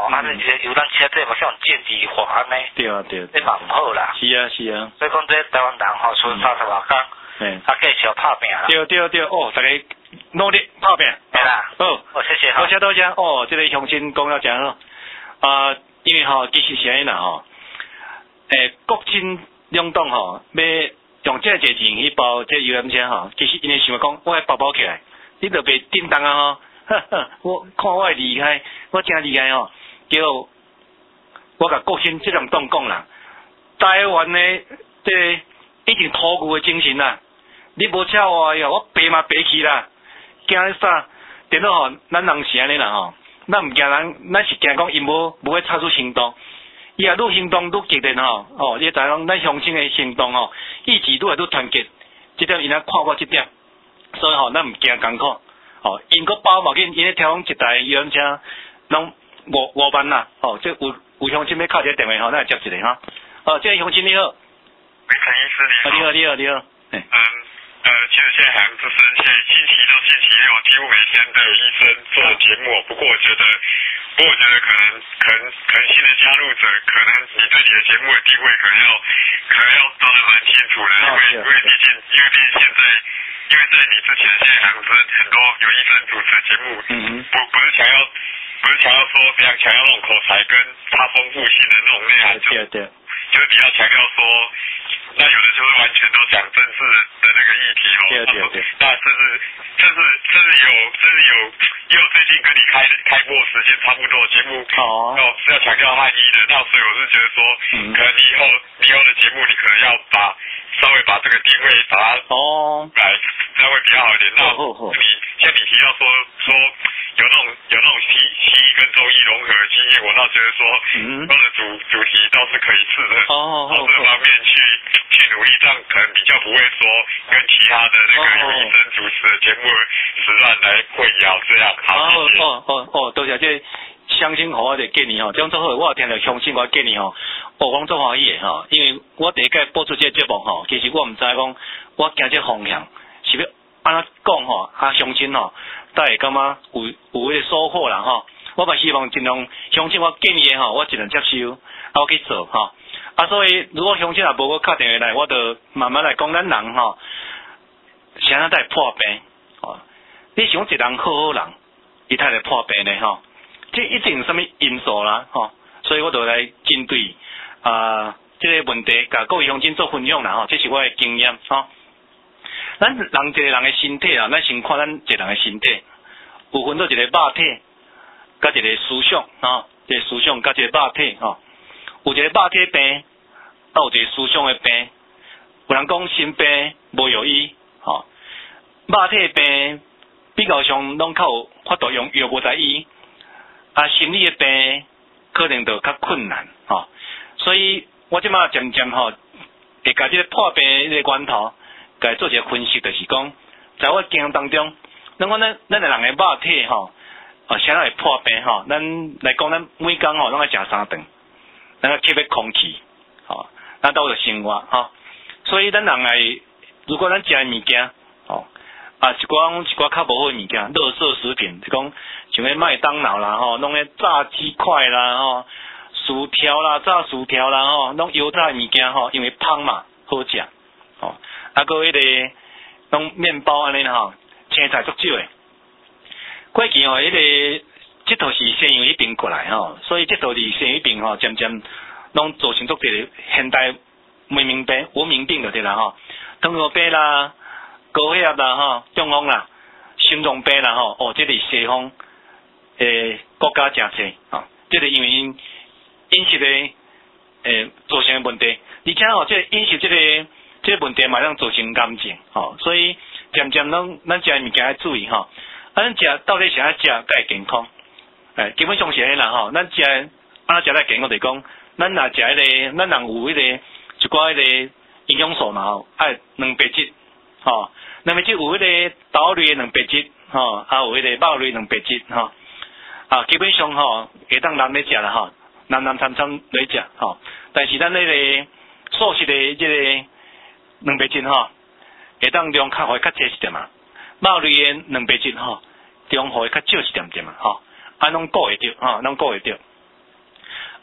[SPEAKER 3] 吼，啊你有咱车这嘛像政治化安尼。
[SPEAKER 1] 对啊对。
[SPEAKER 3] 这嘛唔好啦。
[SPEAKER 1] 是啊是啊。
[SPEAKER 3] 所以讲这台湾人吼，剩三十外工，
[SPEAKER 1] 嗯，
[SPEAKER 3] 啊继续拍拼啦。
[SPEAKER 1] 对对对，哦，大家努力拍拼。
[SPEAKER 3] 对啦。
[SPEAKER 1] 哦，
[SPEAKER 3] 哦谢谢。
[SPEAKER 1] 多谢多谢。哦，这个乡亲讲了真好。啊，因为吼其实是安尼啦吼，诶，国亲两党吼要用这个价钱去包这游览车吼，其实因为想讲我包包起来，你就袂叮当啊吼。呵呵，我看我厉害，我真厉害吼。结果我甲国亲这两党讲啦，台湾的这已经土牛的精神啦，你无请我哟，我爬嘛爬去啦，惊啥？电脑吼，咱人是安尼啦吼，咱毋惊人，咱是惊讲伊无无会插出行动，伊也愈行动愈激烈吼，哦，你知影咱乡亲的行动吼，意志愈来愈团结，即点因仔看我即点，所以吼，咱毋惊艰苦。哦，因个包嘛紧，因咧挑一台游览车，拢五五万啦。哦，这有有乡亲要敲一个电话吼，咱来接一个哈。哦，这位乡亲你好。
[SPEAKER 4] 喂，陈医师你好。
[SPEAKER 1] 你好，你好，你好。
[SPEAKER 4] 嗯，呃，其实现在还不深切，星期六、星期六几乎每天都有医生做节目。不过我觉得，不过我觉得可能可能可能新的加入者，可能你对你的节目的定位可能要可能要抓得蛮清楚的，因为因为毕竟因为毕竟现在。因为在你之前，现在好像是很多有医生主持的节目，嗯嗯，不不是强要，不是强要说非常强要那种口才跟它丰富性的那种内涵，就
[SPEAKER 1] 对对，
[SPEAKER 4] 就是比较强调说，那有的就是完全都讲政治的那个议题哦，
[SPEAKER 1] 对对对，
[SPEAKER 4] 那甚至甚至甚至有甚至有也有最近跟你开开播时间差不多的节目，哦，要是要强调汉医的，那所以我是觉得说，嗯，可能你以后你以后的节目你可能要把稍微把这个定位把它哦来。这样会比较好一点。那你像你提到说说有那种有那种西西医跟中医融合的经验，我倒觉得说，嗯，它的主主题倒是可以试着朝这方面去去努力，这样可能比较不会说跟其他的那个有医生主持的节目时段来混淆这样。好，谢谢。
[SPEAKER 1] 哦哦哦，多谢这乡亲好我的建议吼，这样做好，我听到乡亲我建议吼，哦，我做欢喜的吼，因为我第一届播出这个节目吼，其实我唔知讲我行这方向。是要安怎讲吼，啊乡亲吼，才会感觉有有迄个收获啦吼。我嘛希望尽量乡亲我建议吼，我尽量接受，啊我去做吼。啊所以如果乡亲也无我敲电话来，我就慢慢来讲咱人吼，谁啊才会破病？哦，你想一个人好好人，伊才会破病呢吼。这一定有啥物因素啦吼，所以我就来针对啊这个问题，甲各位乡亲做分享啦吼，这是我的经验吼。咱人一个人的身体啊，咱先看咱一个人的身体，有分做一个肉体，甲一个思想啊，一个思想甲一个肉体吼。有一个肉体病，啊有一个思想的病。有人讲心病无药医，吼，肉体病比较上拢较有法度用药物来医，啊心理的病可能就较困难吼。所以我即马渐渐吼，会甲即个破病迄个源头。该做一个分析，就是讲，在我经验当中，咱讲咱咱个人的肉体吼，啊，啥会破病吼？咱来讲，咱每工吼，拢爱食三顿，咱要吸个空气，吼，咱都有生活吼。所以咱人来，如果咱食的物件，吼，啊，一寡一寡较无好的物件，垃圾食品，就讲像迄麦当劳啦，吼，弄迄炸鸡块啦，吼，薯条啦，炸薯条啦，吼，弄油炸的物件吼，因为芳嘛，好食，吼。啊，个迄个拢面包安尼吼，青菜足少诶。过去吼，迄个即套是西洋迄边过来吼，所以即套伫西洋迄边吼，渐渐拢造成足个现代文明病、文明病就对啦吼，糖尿病啦、高血压啦吼、中风啦、心脏病啦吼，哦，即个西方诶国家诚济吼，即个因为因饮食诶诶造成诶问题，而且吼，即个饮食即个。这个问题马上造成癌症，吼，所以渐渐拢咱食物件要注意吼。啊，咱食到底啥食才会健康？诶，基本上是安啦吼。咱食安怎食来健康？就是讲，咱若食迄个，咱人有迄个一寡迄个营养素嘛吼，爱蛋白质，吼，蛋白质有迄个豆类的蛋白质，吼，还有迄个肉类蛋白质，吼，啊，基本上吼，会当男咧食啦吼，男男参参来食，吼，但是咱迄个素食的即个。蛋白质吼，会当量较会较济一点嘛。肉类的蛋白质吼，量会较少一点点嘛吼。啊，拢顾会着吼，拢顾会着。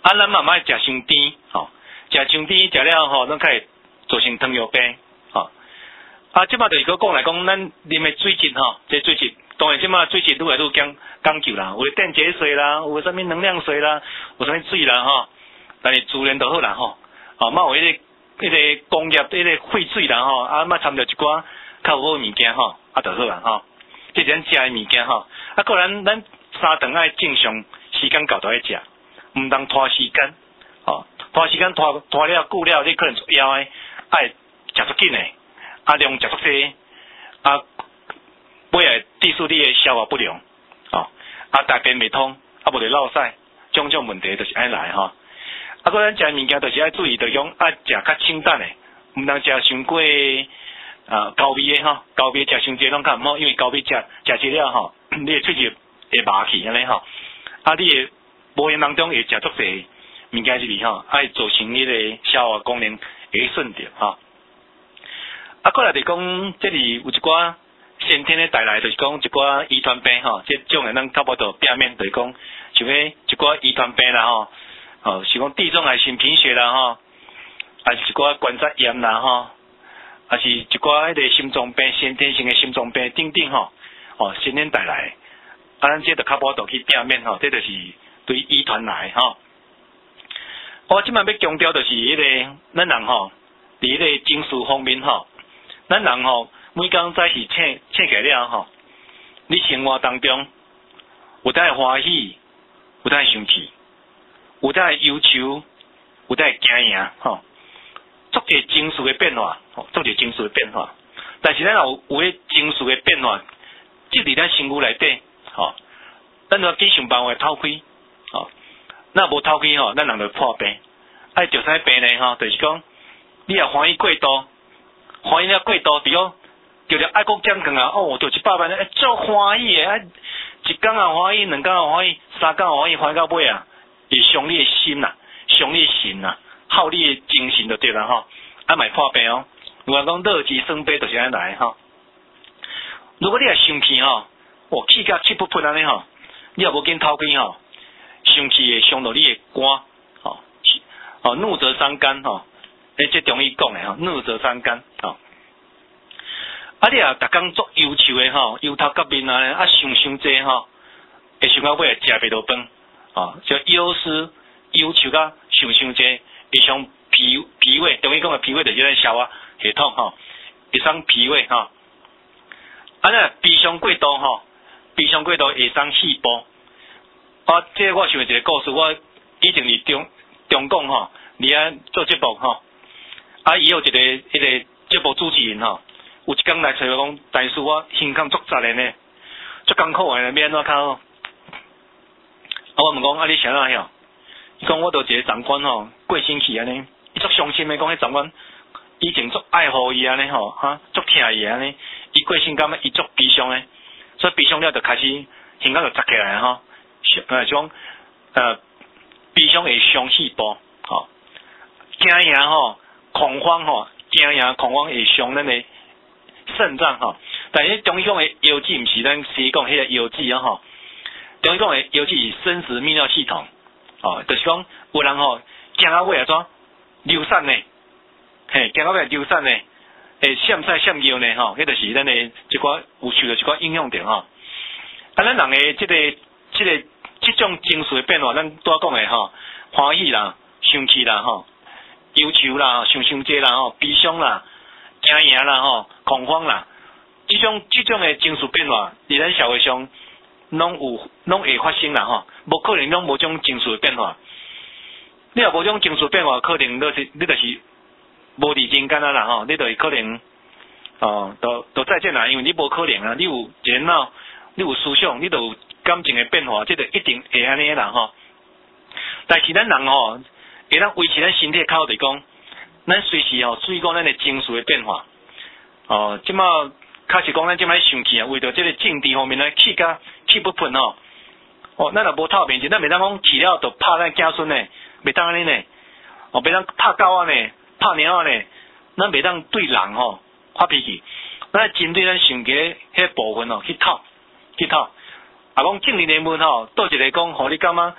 [SPEAKER 1] 啊，咱慢慢食伤甜，吼，食伤甜食了吼，咱开始造成糖尿病，吼。啊，即摆就是讲讲来讲，咱啉的水质吼，这水质，当然即摆水质愈来愈讲讲究啦，有电解水啦，有啥物能量水啦，有啥物水啦，吼，但是自然就好啦，吼，哦，莫有迄个迄个工业迄个废水啦，吼，啊，莫掺着一寡较有好物件，吼，啊，就好啦，吼，即咱食的物件，吼，啊，个咱咱三顿爱正常时间到就爱食。毋通拖时间，哦，拖时间拖拖了久了，你可能腰诶爱食足紧诶，啊量食足济，啊尾来致使你诶消化不良，哦，啊大便未通，啊无就落屎，种种问题就是安尼来吼。啊，个咱食物件就是爱注意，就是讲爱食较清淡诶，毋通食伤过啊高味诶吼，高味食伤济拢较毋好，因为高味食食济了吼，你诶喙齿会麻去安尼吼，啊你诶无形当中会食足济物件入去吼，爱造成迄个消化功能会顺着吼。啊，过来就讲，这里有一寡先天的带来，就是讲一寡遗传病吼，这种诶咱较无到避免，就是讲像迄一寡遗传病啦吼，哦，是讲地中海型贫血啦吼，啊是一寡关节炎啦吼，啊是一寡迄个心脏病，先天性的心脏病等等吼，哦，先天带来，啊咱这就较无到去避免吼，这就是。对遗传来吼，我即摆要强调就是迄、那个咱人吼，伫迄个情绪方面吼，咱人吼每工早是醒醒起来了吼，你生活当中有当欢喜，有当生气，有当忧愁，有当惊赢吼，足个情绪的变化，吼，足个情绪的变化。但是咱有有迄情绪的变化，即伫咱身躯内底吼，咱要去想办法透开。哦，那无透开吼，咱人就破病。爱着啥病呢？吼，就是讲，你若欢喜过度，欢喜了过度，比如着了爱国奖奖啊，哦，着一百万，哎，足欢喜诶，啊，一工也欢喜，两工也欢喜，三工也欢喜，欢喜到尾啊，会伤你诶心呐，伤你诶神呐，耗你诶精神就对啦吼，啊，卖破病哦。有人讲乐极生悲，就是安尼来吼。如果你若生气吼，哦，气甲气噗噗安尼吼，你若无紧透开吼。生气会伤到你的肝，吼，哦，怒则伤肝，吼，诶，这中医讲的吼，怒则伤肝，吼。啊，你啊，逐工做忧愁的吼，忧头壳面啊，啊，想伤济吼，会想到尾食袂到饭，哦，就忧思、忧愁甲想伤济，会伤脾脾胃，中医讲的脾胃就是咱消化系统吼，会伤脾胃吼。啊，那悲伤过度吼，悲伤过度会伤细胞。啊，这个我想一个故事，我以前伫中中共吼，伫遐做节目吼，啊，伊有一个迄个节目主持人吼，有一工来找我讲，大师我心肝足杂的呢，足艰苦的呢，要安怎较好？啊，我问讲，啊，你想哪样？伊讲我着一个长官吼，过身去安尼，伊足伤心的讲，迄长官以前足爱护伊安尼吼，哈，足疼伊安尼，伊过身感伊足悲伤的，所以悲伤了就开始心肝就杂起来吼。呃，种呃，悲伤会伤细胞，吼，惊讶吼，恐慌吼，惊讶恐慌会伤咱的肾脏吼。但是中医讲的腰子毋是咱西医讲迄个腰子啊吼，中医讲的腰子是生殖泌尿系统，哦，就是讲有人吼惊到尾啊怎流产呢？嘿，惊到尾流产呢，会闪晒闪腰呢吼，迄就是咱的一寡有受到一寡影响点吼。啊，咱人的即、这个。即、这个即种情绪的变化，咱拄仔讲的吼，欢喜啦、生气啦、吼、忧愁啦、想伤济啦、吼、悲伤啦、惊讶啦、吼、恐慌啦，即种即种的情绪变化，伫咱社会上拢有拢会发生啦吼，无可能拢无种情绪的变化。你若无种情绪变化，可能你是你就是无伫人间啊啦吼，你就是可能哦，都都再见啦，因为你无可能啊，你有人脑，你有思想，你都有。感情的变化，这就一定会安尼啦吼。但是咱人吼，会当维持咱身体靠，就是讲，咱随时吼注意讲咱的情绪的变化。哦，即马确实讲咱即摆生气啊，为着这个政治方面咧，气甲气不喷吼。哦，咱若无透明，咱袂当讲气了就拍咱子孙呢，袂当安尼呢。哦，袂当拍狗啊呢，拍猫啊呢，咱袂当对人吼发脾气。咱针对咱身体迄个部分吼去讨去讨。啊，讲政治人物吼，倒一个讲，互你感觉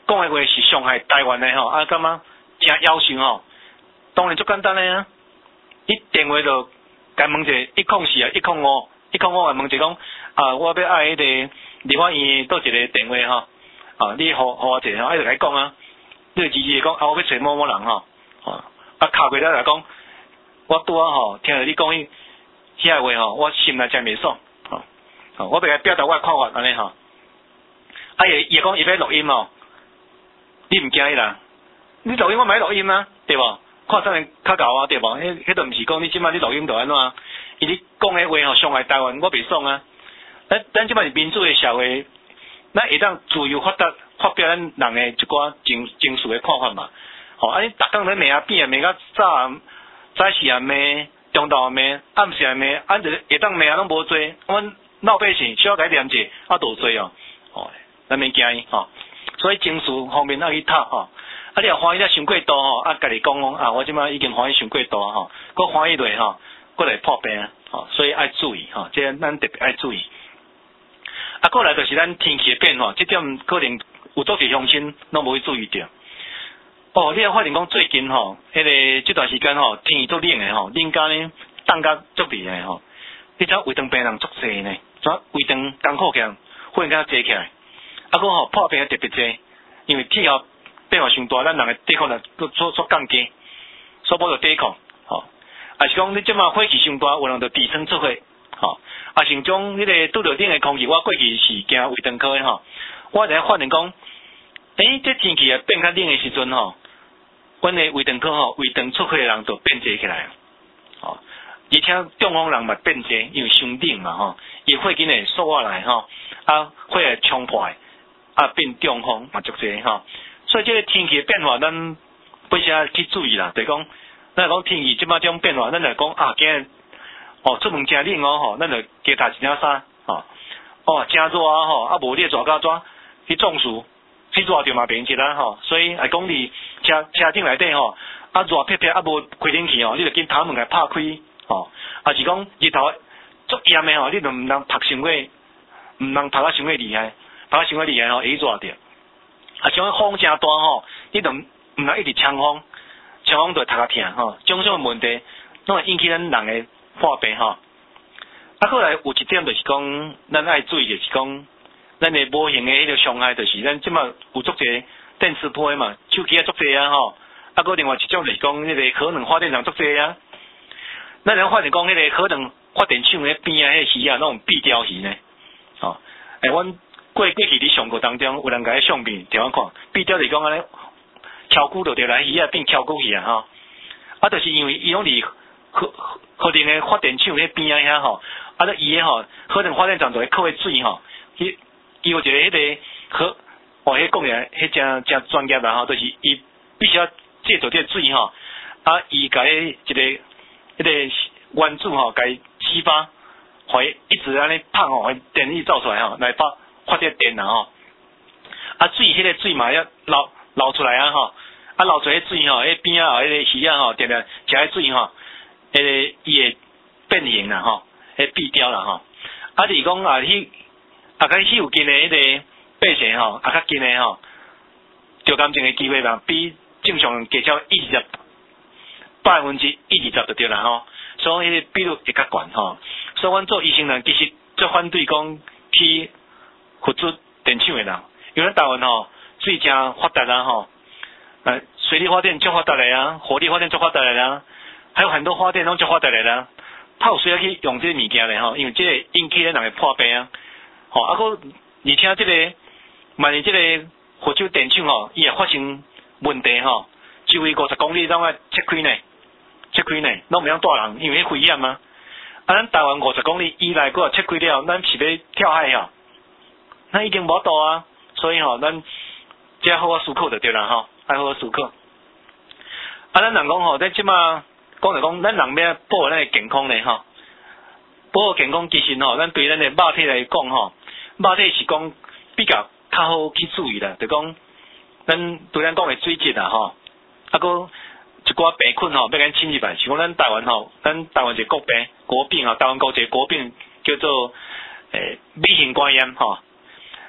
[SPEAKER 2] 讲的话是伤害台湾的吼，啊，感觉真夭寿吼。当然足简单的啊，你电话就甲问者一空四啊，一空五，一空五啊问者讲啊，我要爱迄个立法院倒一个电话吼，啊，你互互我者吼，啊就甲伊讲啊，你就直接讲啊，我要找某某人吼，啊，啊敲过来来讲，我拄啊吼，听到你讲迄遐话吼，我心内真袂爽，吼，吼，我要甲表达我的看法安尼吼。啊，伊伊讲伊要录音哦，你毋惊伊啦？你录音我买录音啊，对无？看啥人较厚啊，对无？迄迄都毋是讲你即摆你录音就安怎？伊你讲诶话吼伤害台湾，我袂爽啊！咱咱即摆是民主诶社会，咱会当自由发达发表咱人诶一寡情情绪诶看法嘛。吼、哦，啊你逐工咧骂啊变啊骂到早暗早时啊骂，中昼啊骂，暗时啊骂，啊就会当骂啊拢无做，阮老百姓需要改念者啊多做哦。哦。咱免惊伊吼，所以情绪方面要去读吼，啊你若欢喜了伤过度吼，啊家己讲讲啊，我即摆已经欢喜伤过度啊吼，搁欢喜落吼，搁来破病啊，吼，所以爱注意吼，即咱特别爱注意。啊，过来就是咱天气的变化，即点可能有足侪乡亲拢无去注意到。哦，你也发现讲最近吼，迄、那个即段时间吼，天气足冷诶吼，冷甲呢冻甲足厉害吼，你知胃肠病人足侪呢，怎胃肠艰苦起来，忽然间坐起来。啊，佮吼破病特别多，因为气候变化伤大，咱人的抵抗力做做做降低，所以无着抵抗，吼、哦。啊是讲你即马火气伤大，有人着痔疮出血，吼、哦。啊像种迄个拄着冷的空气，我过去是行胃肠科的吼，我就发现讲，诶，这天气啊变较冷的时阵吼，阮的胃肠科吼，胃肠出血的人就变侪起来，吼、哦。而且中风人嘛变侪，因为伤冷嘛吼，伊血经会缩下来吼，啊血会冲破。啊，变中风嘛足侪吼，所以这个天气的变化，咱必须要去注意啦。就是讲，咱讲天气即摆种变化，咱来讲啊，今日哦出门真冷哦吼，咱就加带一领衫吼。哦，真热啊吼，啊无你会抓到怎去中暑，去热着嘛变一啦吼。所以来讲你车车顶内底吼，啊热撇撇啊无开冷气哦，你就紧头门来拍开吼。啊是讲日头足炎的吼，你就毋通晒伤过，毋通晒啊伤过厉害。拍伤过厉害吼，会热着。啊，像风真大吼，你都毋通一直呛风，呛风就会头壳疼吼。种种问题，拢会引起咱人的破病吼。啊，后来有一点就是讲，咱爱注意就是讲，咱的无形的迄个伤害，就是咱即马有足侪电磁波嘛，手机啊足侪啊吼。啊，搁另外一种就是讲，迄个核能发电厂足侪啊。咱人发现讲，迄个核能发电厂迄边啊，迄个鱼啊，那种壁雕鱼呢，吼、哦。诶，阮。过过去伫上课当中，有人甲迄相片调我看，比较是讲安尼，翘骨就对来鱼啊变翘骨去啊吼，啊，就是因为伊拢伫核核电的发电厂迄边啊遐吼，啊，咧伊诶吼核能发电站就会靠迄水吼，伊伊有一个迄个核，哦，迄讲起来迄真真专业啦吼，就是伊必须要借助这个水吼，啊，伊甲迄一个迄个原子吼，甲伊激发，互伊一直安尼放吼，电力造出来吼，来发。发这电啊吼，啊水迄个水嘛要流流出来啊吼，啊流出来迄水吼，迄边啊迄个鱼啊吼，定定食迄水吼，迄个伊会变形啦吼，迄壁雕啦吼，啊就是讲啊迄啊较迄有劲的迄个百姓吼，啊较劲的吼，得癌症的机会嘛，比正常加少一二十百分之一二十就对啦吼，所以迄个比率会较悬吼，所以阮做医生人其实最反对讲去。合作电厂的人，因为咱台湾吼水真发达啦吼，呃水力发电足发达的啊，火力发电足发达的啦，还有很多发电拢足发达的啦，他有需要去用这个物件的吼，因为这个引起咱人的破病啊，吼啊个而且这个万一这个合作电厂吼，伊也发生问题吼，周围五十公里拢爱切开呢，切开呢，拢袂晓带人，因为迄危险啊，啊咱台湾五十公里以内佫切开了，咱是要跳海吼。咱已经无度啊，所以吼、喔，咱只好好思考就对啦吼，爱好好思考。啊，咱人讲吼，咱即马讲就讲，咱人要保护咱的健康咧吼，保护健康其实吼，咱对咱的肉体来讲吼，肉体是讲比较较好去注意啦，就讲咱对咱讲的水质啊吼，啊个一寡病菌吼，要甲清入来，像讲咱台湾吼，咱台湾一个国病国病吼，台湾国一个国病叫做诶、欸、乙型肝炎吼。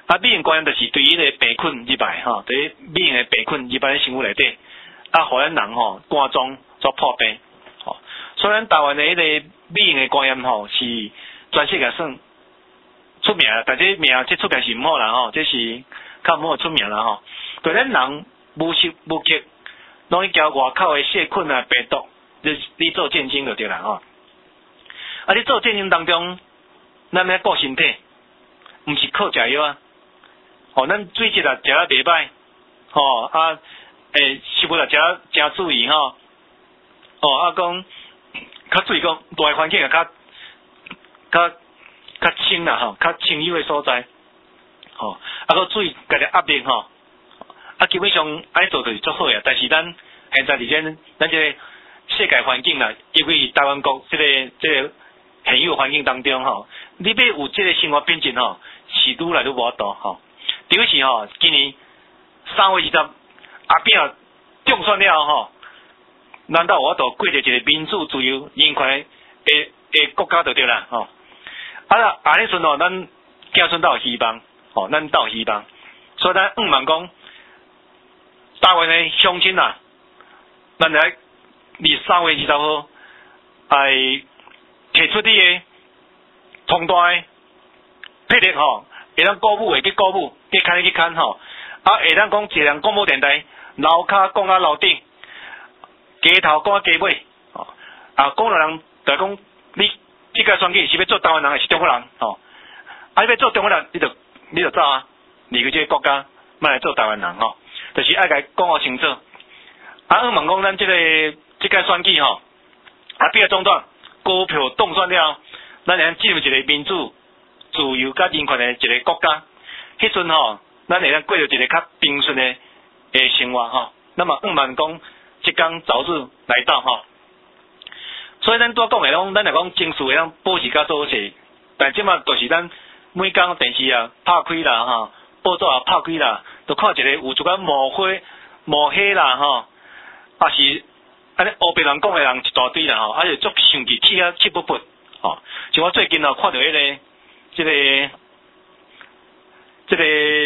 [SPEAKER 2] 啊，美型观念就是对伊个病菌入来吼，对于美型的病菌入来生活内底，啊，互咱人吼肝脏做破病，吼、哦。所以咱台湾的迄个美型的观念吼，是全世界算出名，但这名这出名是毋好啦吼，这是较毋好出名啦吼。对咱人无时无刻，拢去交外口的细菌啊、病毒，你你做战争就对啦吼。啊，你做战争当中，咱要顾身体，毋是靠食药啊。哦，咱水质啊食啊袂歹，吼啊，诶，食物啊食啊诚注意吼，哦啊讲，较注意讲大个环境啊较较较清啦吼，较清幽的所在，吼，啊个注意家己压力吼，啊基本上爱做就是足好呀，但是咱现在伫这咱这个世界环境啦，因为台湾国这个这个现有环境当中吼，你要有这个生活品质吼，是愈来愈无法度吼。尤其是吼，今年三月二十阿扁中选了吼，难道我都过着一个民主自由人权的的国家就对啦吼。啊啦，安尼阵吼，咱子孙都有希望，吼，咱都有希望。所以咱毋茫讲，台湾的乡亲啊，咱来伫三月二十號，哎，提出你的通大的魄力吼。会当鼓舞会去鼓舞，去看去看吼，啊会当讲一人广播电台，楼骹讲啊楼顶，街头讲啊街尾，吼啊讲了人就讲你即个选举是要做台湾人还是中国人吼？啊你要做中国人，你就你就走啊，离开这个国家，莫来做台湾人吼，就是爱甲讲好清楚。啊，我问讲咱即、這个即个选举吼，啊比较总统高票当选了，咱会进入一个民主。自由甲人权的一个国家，迄阵吼，咱会当过着一个较平顺的诶生活吼。那么毋茫讲，即天早日来到吼。所以咱拄讲诶，拢咱来讲情绪会当保持较做势，但即马就是咱每工电视啊拍开啦吼，报纸啊拍开啦，都看一个有一寡抹黑、抹黑啦吼，啊是安尼黑白人讲诶人一大堆啦吼，啊就足生气气啊气不不吼。像我最近哦看到迄、那个。这个这个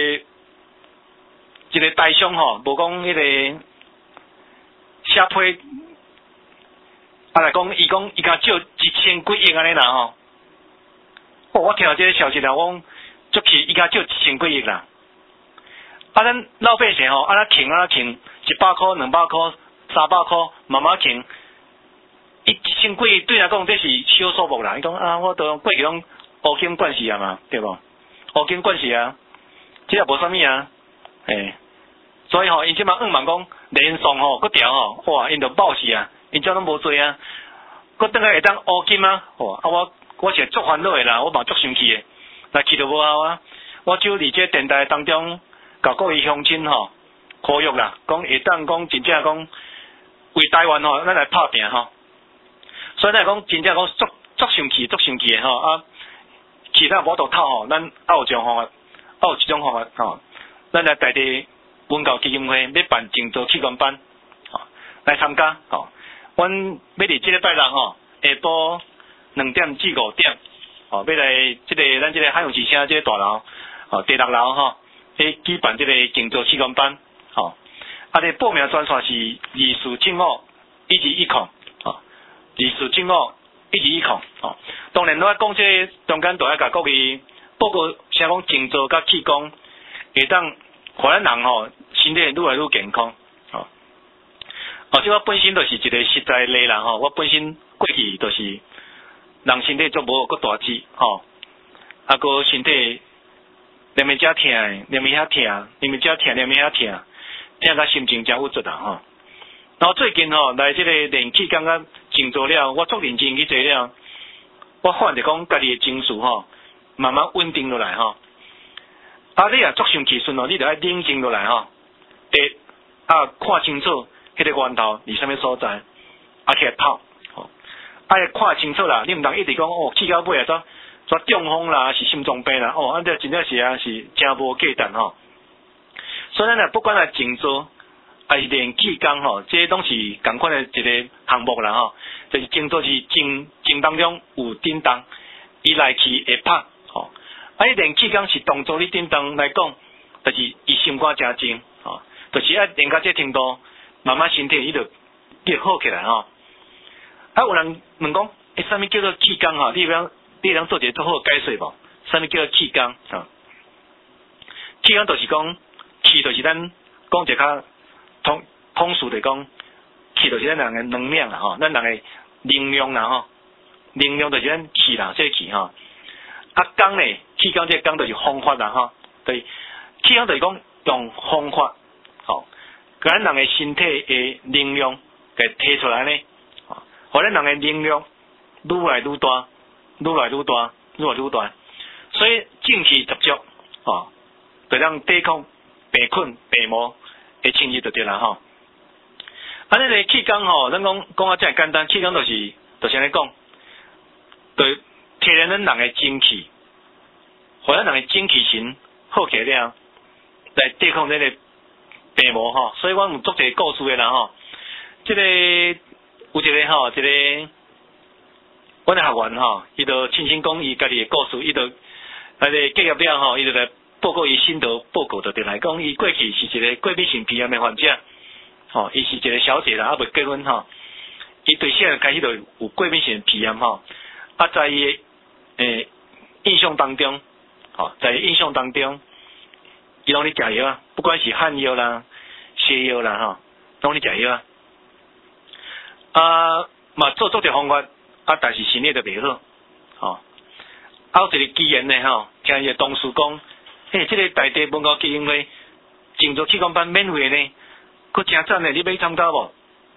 [SPEAKER 2] 这个台商吼，无讲迄个写批，啊来讲，伊讲伊甲借一千几亿安尼啦吼。哦，我听到这个消息啦，我讲足气，伊甲借一千几亿啦。啊，咱老百姓吼，安那欠啊欠，一百块、两百块、三百块，慢慢欠。伊一千几亿对来讲，这是小数目啦。伊讲啊，我都过去拢。乌金关系啊嘛，对无？乌金关系啊，这也无啥物啊，诶，所以吼，因即马五万讲连送吼，佮调吼，哇，因着爆死啊，因遮拢无做啊，佮等下会当乌金啊，哇，啊我我是足烦恼诶啦，我嘛足生气诶，但气着无效啊，我就伫这电台当中，甲各位乡亲吼呼吁啦，讲会当讲真正讲为台湾吼，咱来拍拼吼，所以咱讲真正讲足足生气，足生气诶吼啊。其他无度透吼，咱还有一种方法，还有一种方法吼，咱来在地文教基金会要办静坐器官班，吼来参加吼。阮要伫即个拜六吼，下晡两点至五点，吼要来即个咱即个海洋之声即个大楼，吼第六楼吼，去举办即个静坐器官班，吼。啊，咧报名专线是二四七五一二一空，吼二四七五一二一空，吼。当然，我讲这中间都要甲各位报告，像讲静坐甲气功，会当互咱人吼身体愈来愈健康，吼。哦，即我本身就是一个实在例啦吼，我本身过去就是人身体足无够大只吼，啊个身体连面遮疼，连面遐疼，连面遮疼，连面遐疼，疼甲心情真郁卒啦吼。然后最近吼来即个练气感觉静坐了，我足认真去做了。我发现讲家己的情绪吼，慢慢稳定落来吼。啊，你也足生气顺哦，你着爱冷静落来吼。诶，啊，看清楚迄个源头伫啥物所在，啊起来跑吼。啊，看清楚啦，你毋通一直讲哦，气到尾啊，怎怎中风啦，是心脏病啦，哦，安这真正是啊，是真无价值吼。所以咱若不管是静坐，还是练气功吼，这些拢是共款的一个项目啦吼。就是静坐是静静当中有震动，伊来去会拍吼， 啊，你练气功是动作，你叮当来讲，就是伊心肝真静，吼，就是啊练到这程度，慢慢身体伊就伊就好起来吼。啊，有人问讲，诶，啥物叫做气功吼？你有你能做一个做好解说无？啥物叫做气功？吼，气功就是讲，气就是咱讲一个较通通俗的讲，气就是咱人的能量啦吼，咱人的能量啦吼，能量就是咱气啦，这个气吼。啊，功呢，气功这个功就是方法啦吼，对，气功就是讲用方法，吼，甲咱人的身体的能量给提出来呢，吼，互咱人的能量愈来愈大，愈来愈大，愈来愈大，所以正气十足，吼，就让抵抗病困、病魔的侵入就对啦吼。啊，这个气功吼，咱讲讲啊，真简单，气功就是就是安尼讲，对。提炼咱人的精气，互咱人的精气神好起了，来对抗这个病魔吼。所以我有做一个故事的啦吼。这个有一个吼，一个我的学员吼，伊就亲身讲伊家己的故事，伊就啊个结业了吼，伊就来报告伊心得报告，就对来讲，伊过去是一个过敏性鼻炎的患者，吼，伊是一个小姐啦，还未结婚吼，伊对现在开始就有过敏性鼻炎吼，啊在伊的诶，印象当中，吼、哦，在印象当中，伊拢咧食药啊，不管是汉药啦、西药啦，吼，拢咧食药啊。啊，嘛做做着方法，啊，但是身体就袂好，吼、哦。啊，有一个机缘呢，吼，听伊个同事讲，嘿，这个大地文教基金会静坐气功班免费呢，佫真赞呢，你要参加无？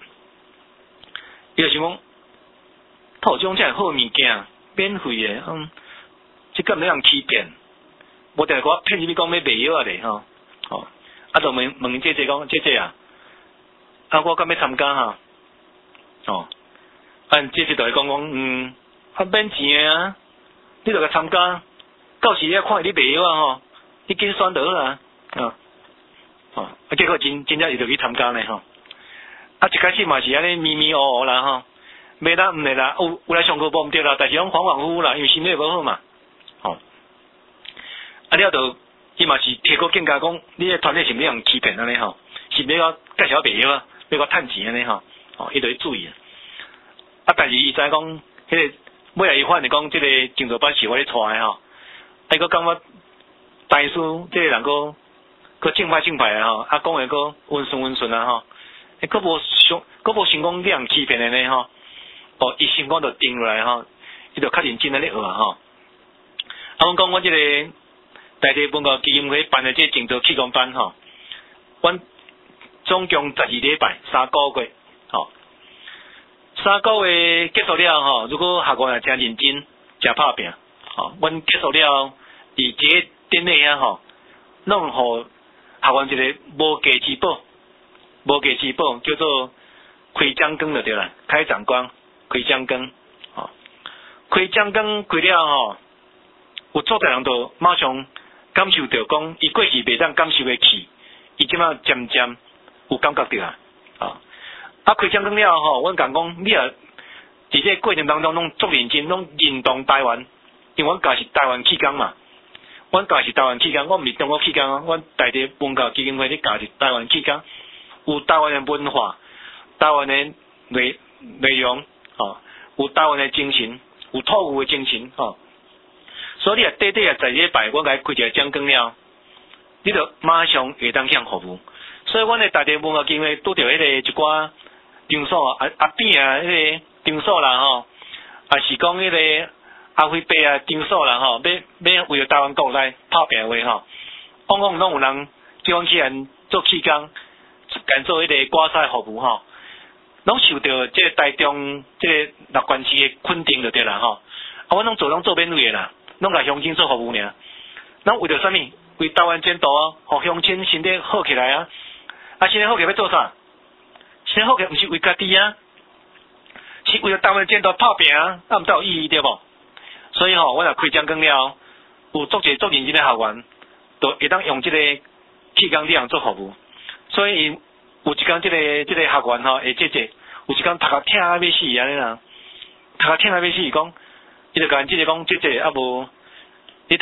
[SPEAKER 2] 伊就想讲，套种这好物件。免费的，嗯，即个没人欺骗，无定我骗入去讲要卖药啊咧，吼，吼，啊，就问问姐姐讲，姐姐啊，啊，我敢要参加哈，哦，啊，姐姐就会讲讲，嗯，啊，免钱的啊，你著甲参加，到时要看你卖药啊吼，你紧选就好啦，啊，哦，啊，结果真真正伊就去参加咧吼，啊，一开始嘛是安尼迷迷糊糊啦吼。袂啦，毋对啦，有有来上课无毋对啦，但是拢恍恍惚惚啦，因为身体无好嘛，吼、哦。啊，了就伊嘛是提高境界讲，你个团队是毋是用欺骗安尼吼，是毋是要介绍卖药啊，要我趁钱安尼吼，吼，伊就要注意啊。啊，但是伊知讲，迄、那个尾来伊反正讲，即个静坐班是我咧带的吼，啊，伊佫感觉大师即个人佫佫正派正派的吼，啊，讲话佫温顺温顺啊吼，伊佫无想佫无想讲你用欺骗安尼吼。哦，伊心肝就定落来吼，伊就较认真安尼学啊吼。啊，阮讲我即个大地文教基金会办的即个静坐气功班吼，阮总共十二礼拜三个月，吼，三个月结束了吼，如果学员也真认真，真拍拼，吼，阮结束了，伫这个典礼啊吼，弄互学员一个无价之宝，无价之宝叫做开掌光就对啦，开掌光。开掌光，吼，开掌光开了吼，有做的人就马上感受到讲，伊过去袂当感受的气，伊即马渐渐有感觉到啊，啊，啊开掌光了吼，阮讲讲，你啊，伫这过程当中拢足认真，拢认同台湾，因为阮家是台湾气功嘛，阮家是台湾气功，我毋是中国气功啊，阮大地文教基金会咧家是台湾气功，有台湾的文化，台湾的内内容。哦，有台湾的精神，有土有的精神，吼、哦。所以你啊，短短啊十礼拜，我甲伊开一个掌光了，你就马上会当向服务。所以阮的大地文化基金会拄着迄个一寡场所啊，阿扁啊，迄个场所啦，吼，啊是讲迄个阿飞伯啊场所啦，吼，要要为了台湾国来拍拼的话，吼，往往拢有人叫阮去人做气功，干做迄个歌赛服务，吼。拢受到即个台中即个六关市的肯定就对啦吼，啊，阮拢做拢做免费的啦，拢甲乡亲做服务尔。咱为着啥物？为台湾前途啊，互乡亲身体好起来啊！啊，身体好起来要做啥？身体好起来毋是为家己啊，是为了台湾前途拍拼啊，啊，毋才有意义对无？所以吼，我若开掌光了，有足侪足认真的学员，就会当用即个气功力量做服务，所以伊。有一工即、這个即、這个学员吼，会姐姐，有一工读甲听啊要死安尼啦，读甲听啊要死，讲，伊就甲阮姐姐讲，姐姐啊无，你读甲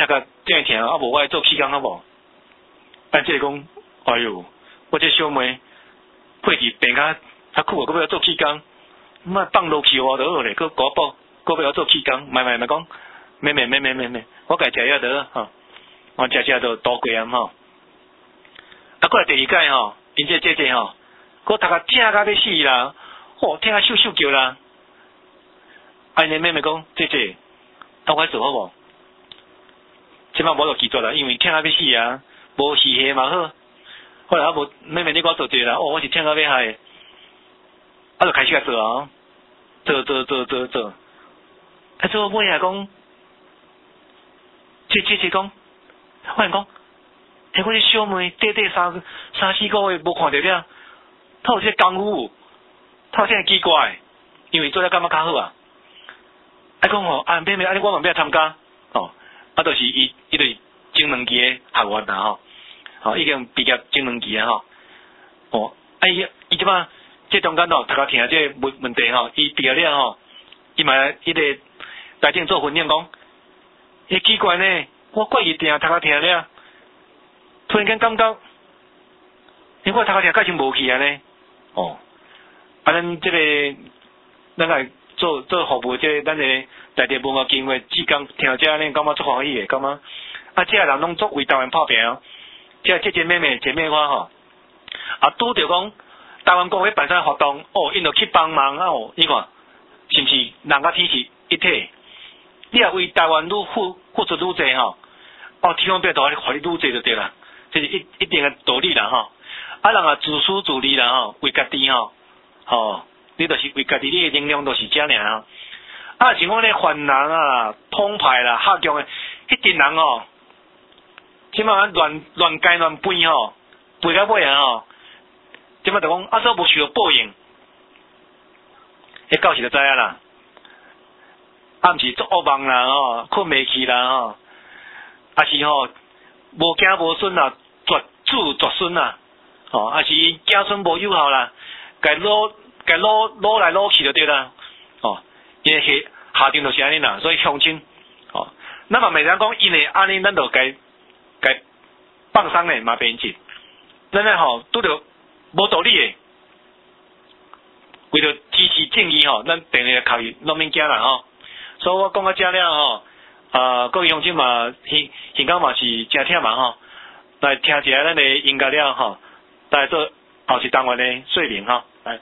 [SPEAKER 2] 真会疼，啊无我来做气功好无？啊，即个讲，哎哟，我这小妹配置病较较久啊，搁要做气功，莫放落去我就好咧，搁搞补，搁要做气功，慢慢慢讲，妹妹妹妹妹妹，我家食药得吼，我食食就多过啊吼。啊，过来第二届吼，因这姐姐吼，搁读甲疼甲要死啦，吼疼甲咻咻叫啦。啊，因妹妹讲，姐姐，啊我做好无？即摆无就记住啦，因为疼甲要死啊，无死下嘛好。后来啊无妹妹你给我做对啦，哦我是疼甲要害，啊就开始来做啊，做做做做做，啊做尾啊讲，姐姐姐讲，忽然讲。迄我这小妹短短三三四个月无看到了，他有这功夫，他有这奇怪，因为做了感觉较好啊。啊讲吼，啊妹妹，啊你我嘛要参加，哦，啊就是伊伊就是精两期的学员啦吼，吼已经毕业精两期啊吼，哦，啊伊伊即摆这中间吼，读甲听这问问题吼，伊毕业了吼，伊嘛伊个来顶做分享讲，迄奇怪呢，我过去定读甲听了。突然间感觉，因为我头壳听改成无去啊呢，哦，啊咱这个咱来做做服务，这咱个内地文化经纬志工听这呢，感觉足欢喜的，感觉啊，这人拢足为台湾拍拼哦，这姐姐妹妹姐妹花吼，啊拄着讲台湾国会办啥活动，哦，因就去帮忙啊哦，你看是不是人甲天是一体？你也为台湾愈付付出愈济吼，哦，天方夜谭你予你愈济就对啦。这是一一定的道理啦吼，啊人啊自私自利啦吼，为家己吼，吼，你就是为家己，你的能量都是这尔啊。啊像我咧犯人啊、通派啦、黑强的，迄群人吼，即马乱乱改乱背吼，背到尾啊吼，即马就讲啊，说无受到报应，迄到时就知影啦。啊，毋是做恶梦啦吼，困袂去啦吼，啊是吼无囝无孙啦。绝子绝孙啊，哦，啊是子孙无友好啦，该攞该攞攞来攞去就对啦，哦，因为下下定就是安尼啦，所以乡亲，哦，那么每人讲因为安尼，咱就该该放生咧嘛变质，咱咧吼拄着无道理诶，为了支持正义吼，咱定个靠农民囝啦吼，所以我讲到这了吼，啊，各位乡亲嘛，现现讲嘛是真忝嘛吼。来听一下咱的音乐了吼，来做后一单元的说明吼，来。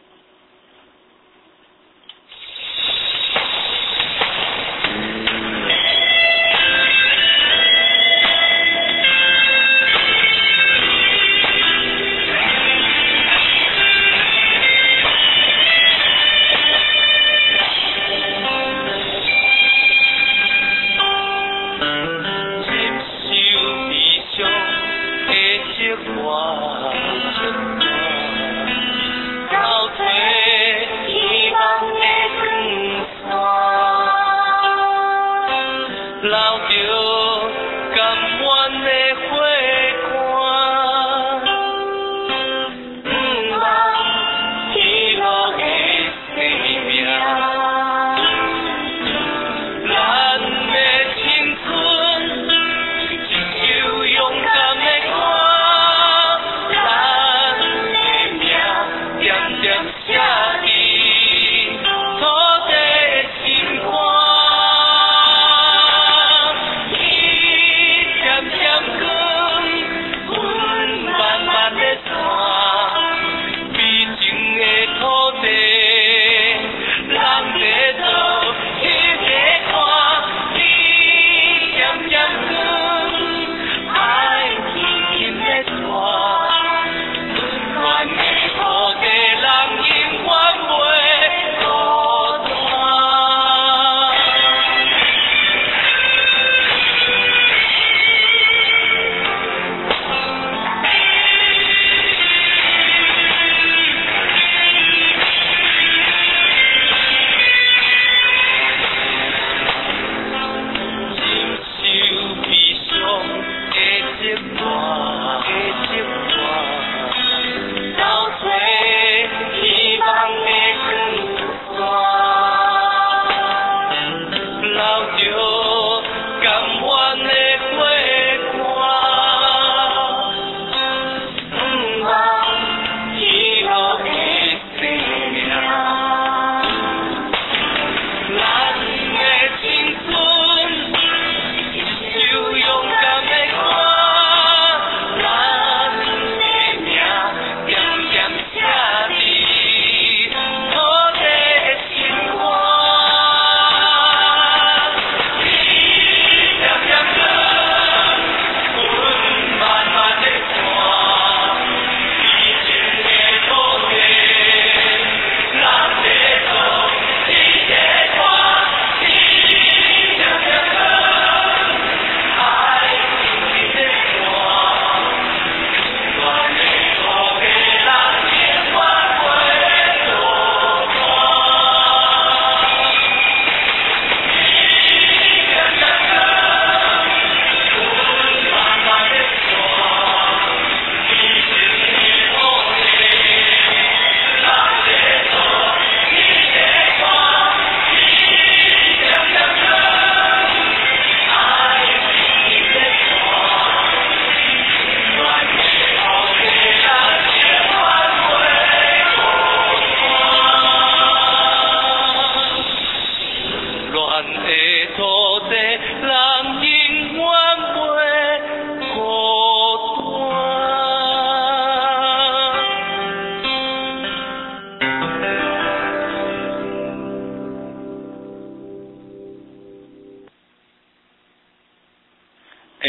[SPEAKER 5] Hãy subscribe cho kênh Ghiền Mì Gõ để không bỏ lỡ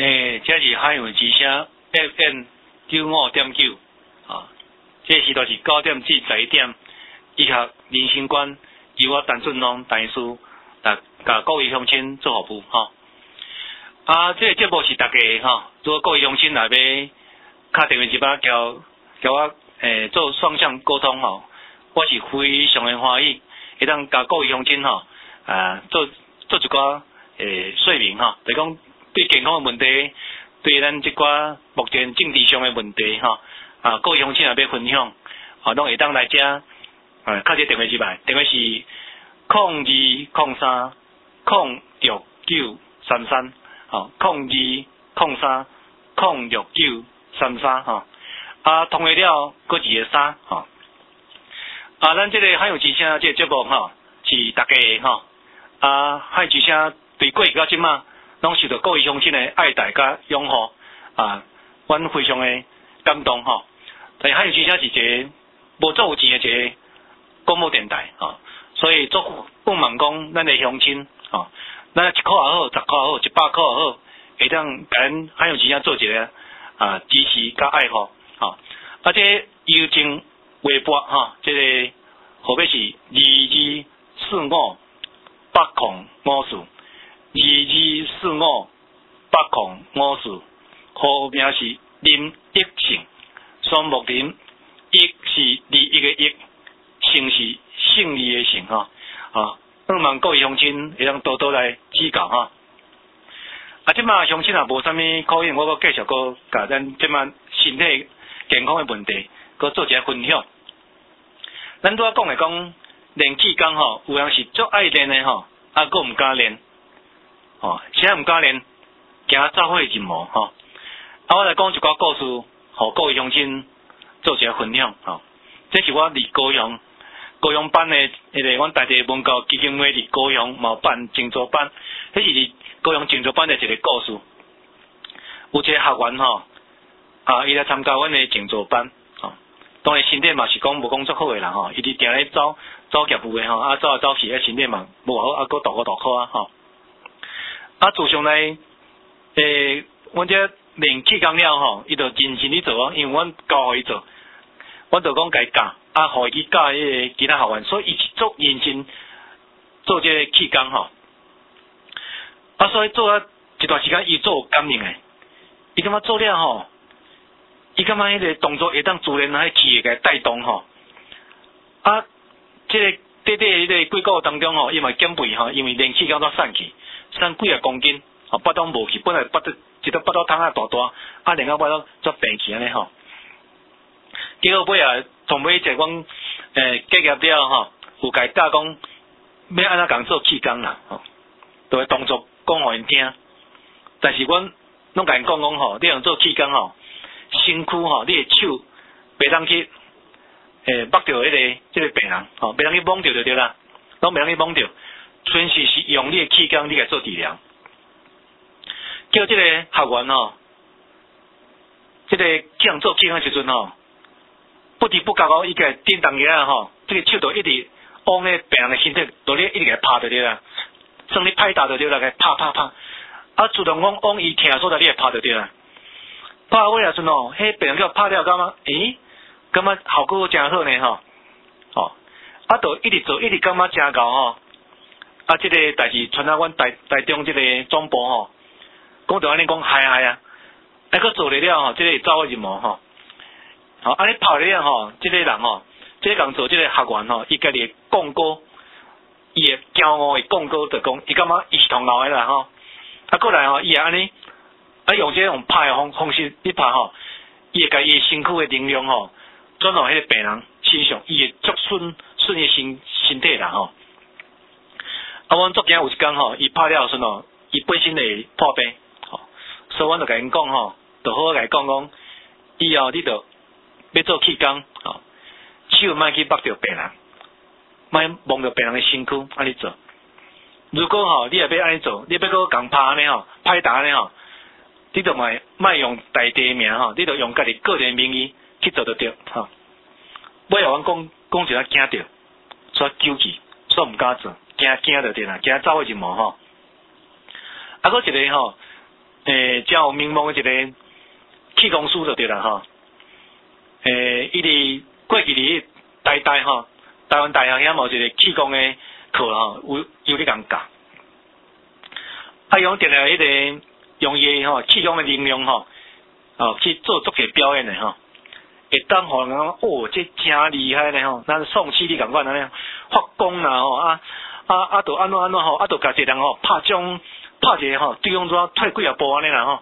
[SPEAKER 1] 诶，这是海洋之声 F M 九五点九啊，这时都是九点至十一点，医学人生观由我陈俊龙大师，甲甲各位乡亲做服务吼。啊，这个节目是大家吼，如果各位乡亲来要敲电话一把交交我诶做双向沟通吼，我是非常的欢喜，会当甲各位乡亲吼啊做做一寡诶说明吼，就讲对健康的问题，对咱即寡目前政治上的问题吼，啊各位乡亲也要分享，啊拢会当来遮，啊敲这电话入来，电话是零二零三零六九三三，吼零二零三零六九三三吼，啊通话了搁一个三吼，啊咱即个海洋之声即个节目吼是大家吼，啊海洋之声对过去到即马。拢受到各位乡亲的爱戴甲拥护啊，阮非常的感动吼。但是海洋之声是一个无做有钱的一个广播电台吼，所以做不忙讲咱的乡亲吼，咱一块也好，十块也好，一百块也好，会当甲咱海洋之声做一个啊支持甲爱护吼。啊，这邮政微博吼，这个号码是二二四五八零五四。二二四五八零五四，号名是林益胜，双木林，益是二一个益，胜是胜利的胜哈，啊，希望各位乡亲会当多多来指教哈。啊，即马乡亲也无啥物考验，我阁继续阁甲咱即马身体健康的问题，阁做一下分享。咱拄仔讲的讲练气功吼，有人是足爱练的吼，啊，阁毋敢练。哦，现在毋敢练，惊走火入魔吼。啊，我来讲一寡故事，互各位乡亲做一下分享吼。这是我伫高雄，高雄办的迄个阮大地文教基金会伫高雄嘛办静坐班，迄是伫高雄静坐班的一个故事。有一个学员吼，啊，伊来参加阮的静坐班，吼、哦，当然身体嘛是讲无讲足好诶啦吼，伊伫定咧走走业务诶吼，啊走来走去，啊身体嘛无好，啊搁大个大颗啊吼。啊，自上来，诶，阮这练气功了吼，伊就认真去做啊，因为阮教互伊做，阮就讲家教，啊，互伊去教迄个其他学员，所以伊是足认真做这个气功吼。啊，所以做啊一段时间，伊做有感应诶，伊感觉做了吼，伊感觉迄个动作会当自然喺气会甲带动吼。啊，这个短短迄个几个月当中吼，伊嘛减肥吼，因为练气功都散去。三几啊公斤，哦，巴肚无去，本来巴肚一个巴肚汤啊大大，啊，然后巴肚做平去安尼吼。结果尾啊，从尾一阮诶结业了吼，有甲教讲要安怎共做气功啦，吼，就会动作讲互因听。但是阮拢甲因讲讲吼，你用做气功吼，身躯吼，你的手袂当去诶摸着迄个即个病人，吼，袂当去摸着就对啦，拢袂当去摸着。纯粹是用你的气功，你来做治疗。叫这个学员吼，这个这样做气功的时阵吼，不知不觉哦，伊个叮当起来吼，这个手就一直往那病人的身体，就咧一直给拍着对啦，算你拍打着对啦，给拍拍拍，啊，自动往往伊听所在，你会拍着对啦。拍尾啊阵哦，迄病人叫拍了，感觉诶，感觉效果真好呢吼，哦，啊，就一直做，一直感觉真够吼。啊，这个代志传到阮台台中这个总部吼，讲着安尼讲，嗨嗨啊，啊，佮做了了吼，这个走火入魔吼，好，安尼拍了吼，这个人吼，这个人做这个学员吼，伊家己讲过，伊的骄傲的讲过就讲，伊感觉伊是同老的啦吼，啊，过来吼，伊也安尼，啊，用这种拍的方方式一拍吼，伊会甲伊身躯的能量吼，转到迄个病人身上，伊会足顺顺伊身身体啦吼。啊，阮昨天有一工吼，伊拍了后阵吼，伊本身会破病，吼，所以阮就甲因讲吼，就好好甲伊讲讲，以后你就要做气功，吼，手莫去摸着病人，莫摸着病人的身躯，安尼做。如果吼你也要安尼做，你要搁共拍安尼吼，拍打安尼吼，你就莫莫用大地名吼，你就用家己个人名义去做就对，吼。尾后阮讲讲一下惊着，所以纠结，所以毋敢做。惊惊就对啦，惊走火入魔吼。啊，搁一个吼，
[SPEAKER 2] 诶，真有名望的一个气功师就对啦吼。诶，伊伫过去伫台大吼，台湾大学遐有一个气功的课吼，有有咧共教。啊，用定来迄个用伊吼气功的能量吼，哦去做足个表演的吼，会当互人讲哦，这真厉害咧吼，咱宋气力感觉安尼发功啦吼啊啊啊，都安怎安怎吼，啊，都家己人吼拍种拍一个吼，对方怎退几啊步安尼啦吼，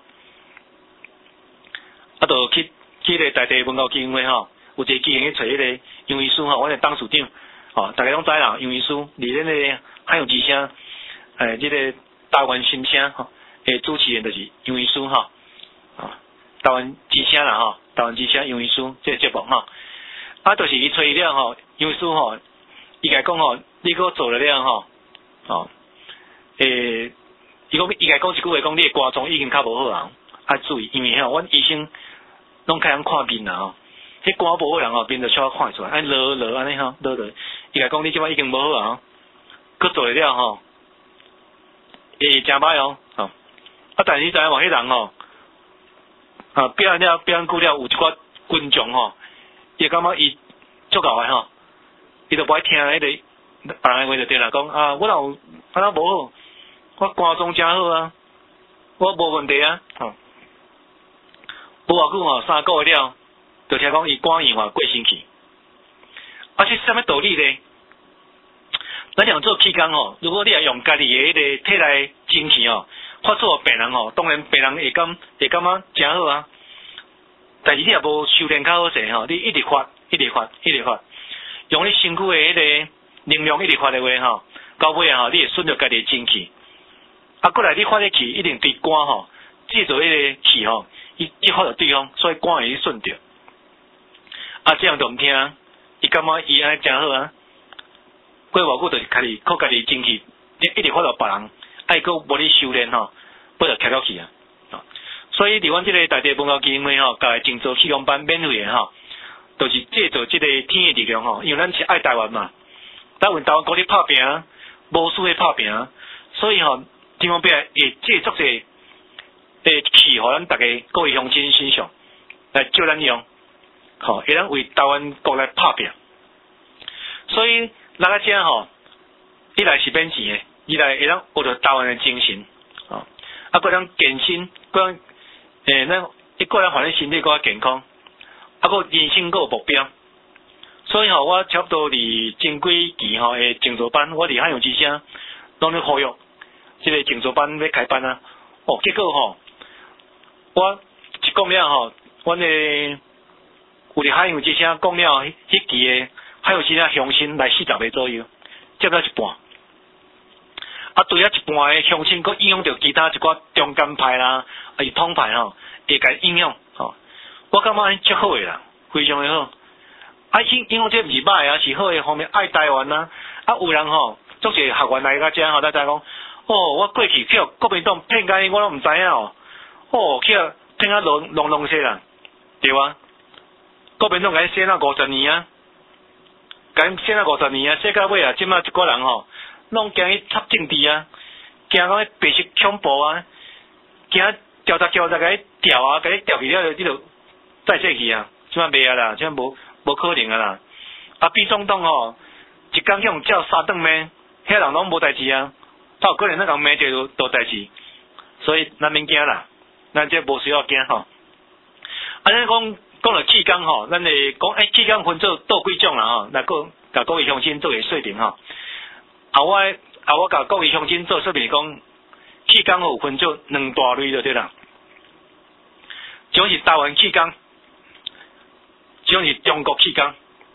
[SPEAKER 2] 啊，都去去个在地文教基金会吼，有一个机会去找迄个杨医师吼，阮个董事长吼，大家拢知啦，杨医师离咱个海洋之声诶，即、这个台湾新声吼，诶，主持人就是杨医师吼，啊，台湾之声啦吼，台湾之声杨医师这个节目吼，啊，就是伊找伊了吼，杨医师吼，伊甲讲吼，你给我做了了吼，哦，诶，伊讲伊甲讲一句话讲，你的歌状已经较无好啊，啊注意，因为吼，阮医生拢开通看面啦吼，迄歌无好人吼，面就小看出来，安落落安尼吼，落落，伊甲讲你即摆已经无好啊，佮做了了吼。诶，真歹哦，吼、哦！啊，但是你知影无？迄人吼、哦，啊，表演了表演久了，有一寡观众吼，伊感觉伊足够诶吼，伊就不爱听迄、那个别人诶话就对啦，讲啊，我若有安那无好，我歌状真好啊，我无问题啊，吼、哦。无偌久吼，三个月了，就听讲伊肝硬化过身去，啊，是啥物道理咧？咱讲做气功吼，如果你也用家己的迄个体内精气吼，发作病人吼，当然病人会感会感觉真好啊。但是你也无修炼较好势吼，你一直发，一直发，一直发，用你身躯的迄个能量一直发的话吼，到尾啊吼，你会顺着家己的精气，啊，过来你发的气一定对肝吼，制造迄个气吼，伊一发到对方，所以肝会去顺着。啊，这样就毋听，伊感觉伊安尼真好啊。过偌久就是家己靠家己精气，一直发到别人，爱搁无你修炼吼，不就开落去啊！所以伫阮即个大地文教基金会吼，甲静坐气功班免费的吼，都、就是借助即个天的力量吼，因为咱是爱台湾嘛，台湾台湾国咧拍拼，无输咧拍拼，所以吼，地方边会借助者诶气，互咱大家各位乡亲身上来借咱用，吼，会咱为台湾国来拍拼，所以。咱个遮吼，一来是免钱的，二来会当学着台湾的精神，哦，啊，个人健身，个人诶，咱一个人反正身体个健康，啊，个人生个有目标，所以吼，我差不多伫前几期吼诶静坐班，我伫海洋之声拢咧呼吁，即个静坐班要开班啊，哦，结果吼，我一讲了吼，阮诶有伫海洋之声讲了迄期诶。还有其他乡亲来四十个左右，接了一半。啊，对啊，一半的乡亲佫影响到其他一寡中间派啦，啊，统派吼，会甲影响吼。我感觉安尼足好诶啦，非常诶好。啊，影影响这毋是歹啊，是好诶方面爱台湾啦。啊，有人吼，足侪学员来甲遮吼，咱知讲，哦，我过去去国民党骗甲我拢毋知影哦，哦，去骗啊弄弄弄些啦，对啊。国民党甲伊洗了五十年啊。敢现在五十年啊，世界尾啊，即摆一个人吼，拢惊去插政治啊，惊讲迄白色恐怖啊，惊调查调查甲伊调啊，甲伊调去了，你就再说去啊，即摆袂啊啦，即摆无无可能啊啦。啊，比总统吼，一工向照三顿骂，遐人拢无代志啊，他有可能那共骂着都代志，所以咱免惊啦，咱这无需要惊吼。啊，咱讲。讲到气功吼，咱诶讲诶气功分做倒几种啦吼，来各甲各位乡亲做个说明吼。啊我啊我甲各位乡亲做说明讲，气功有分做两大类就对啦。一种是台湾气功，一种是中国气功。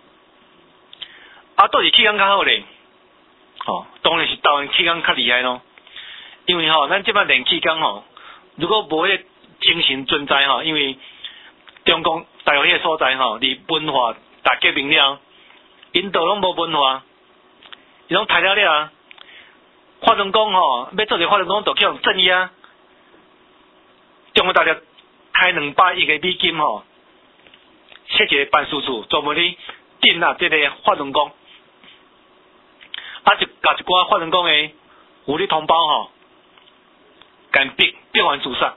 [SPEAKER 2] 啊，倒是气功较好咧，吼、哦，当然是台湾气功较厉害咯。因为吼，咱即摆练气功吼，如果无迄个精神存在吼，因为中共大陆迄个所在吼，离文化大革命了，因都拢无文化，伊拢杀了了啊！法轮功吼，要做个法轮功，就去用镇压。中国大陆开两百亿个美金吼，设一个办事处，专门咧镇压即个法轮功。啊，就甲一寡法轮功诶有咧同胞吼，敢逼逼完自杀，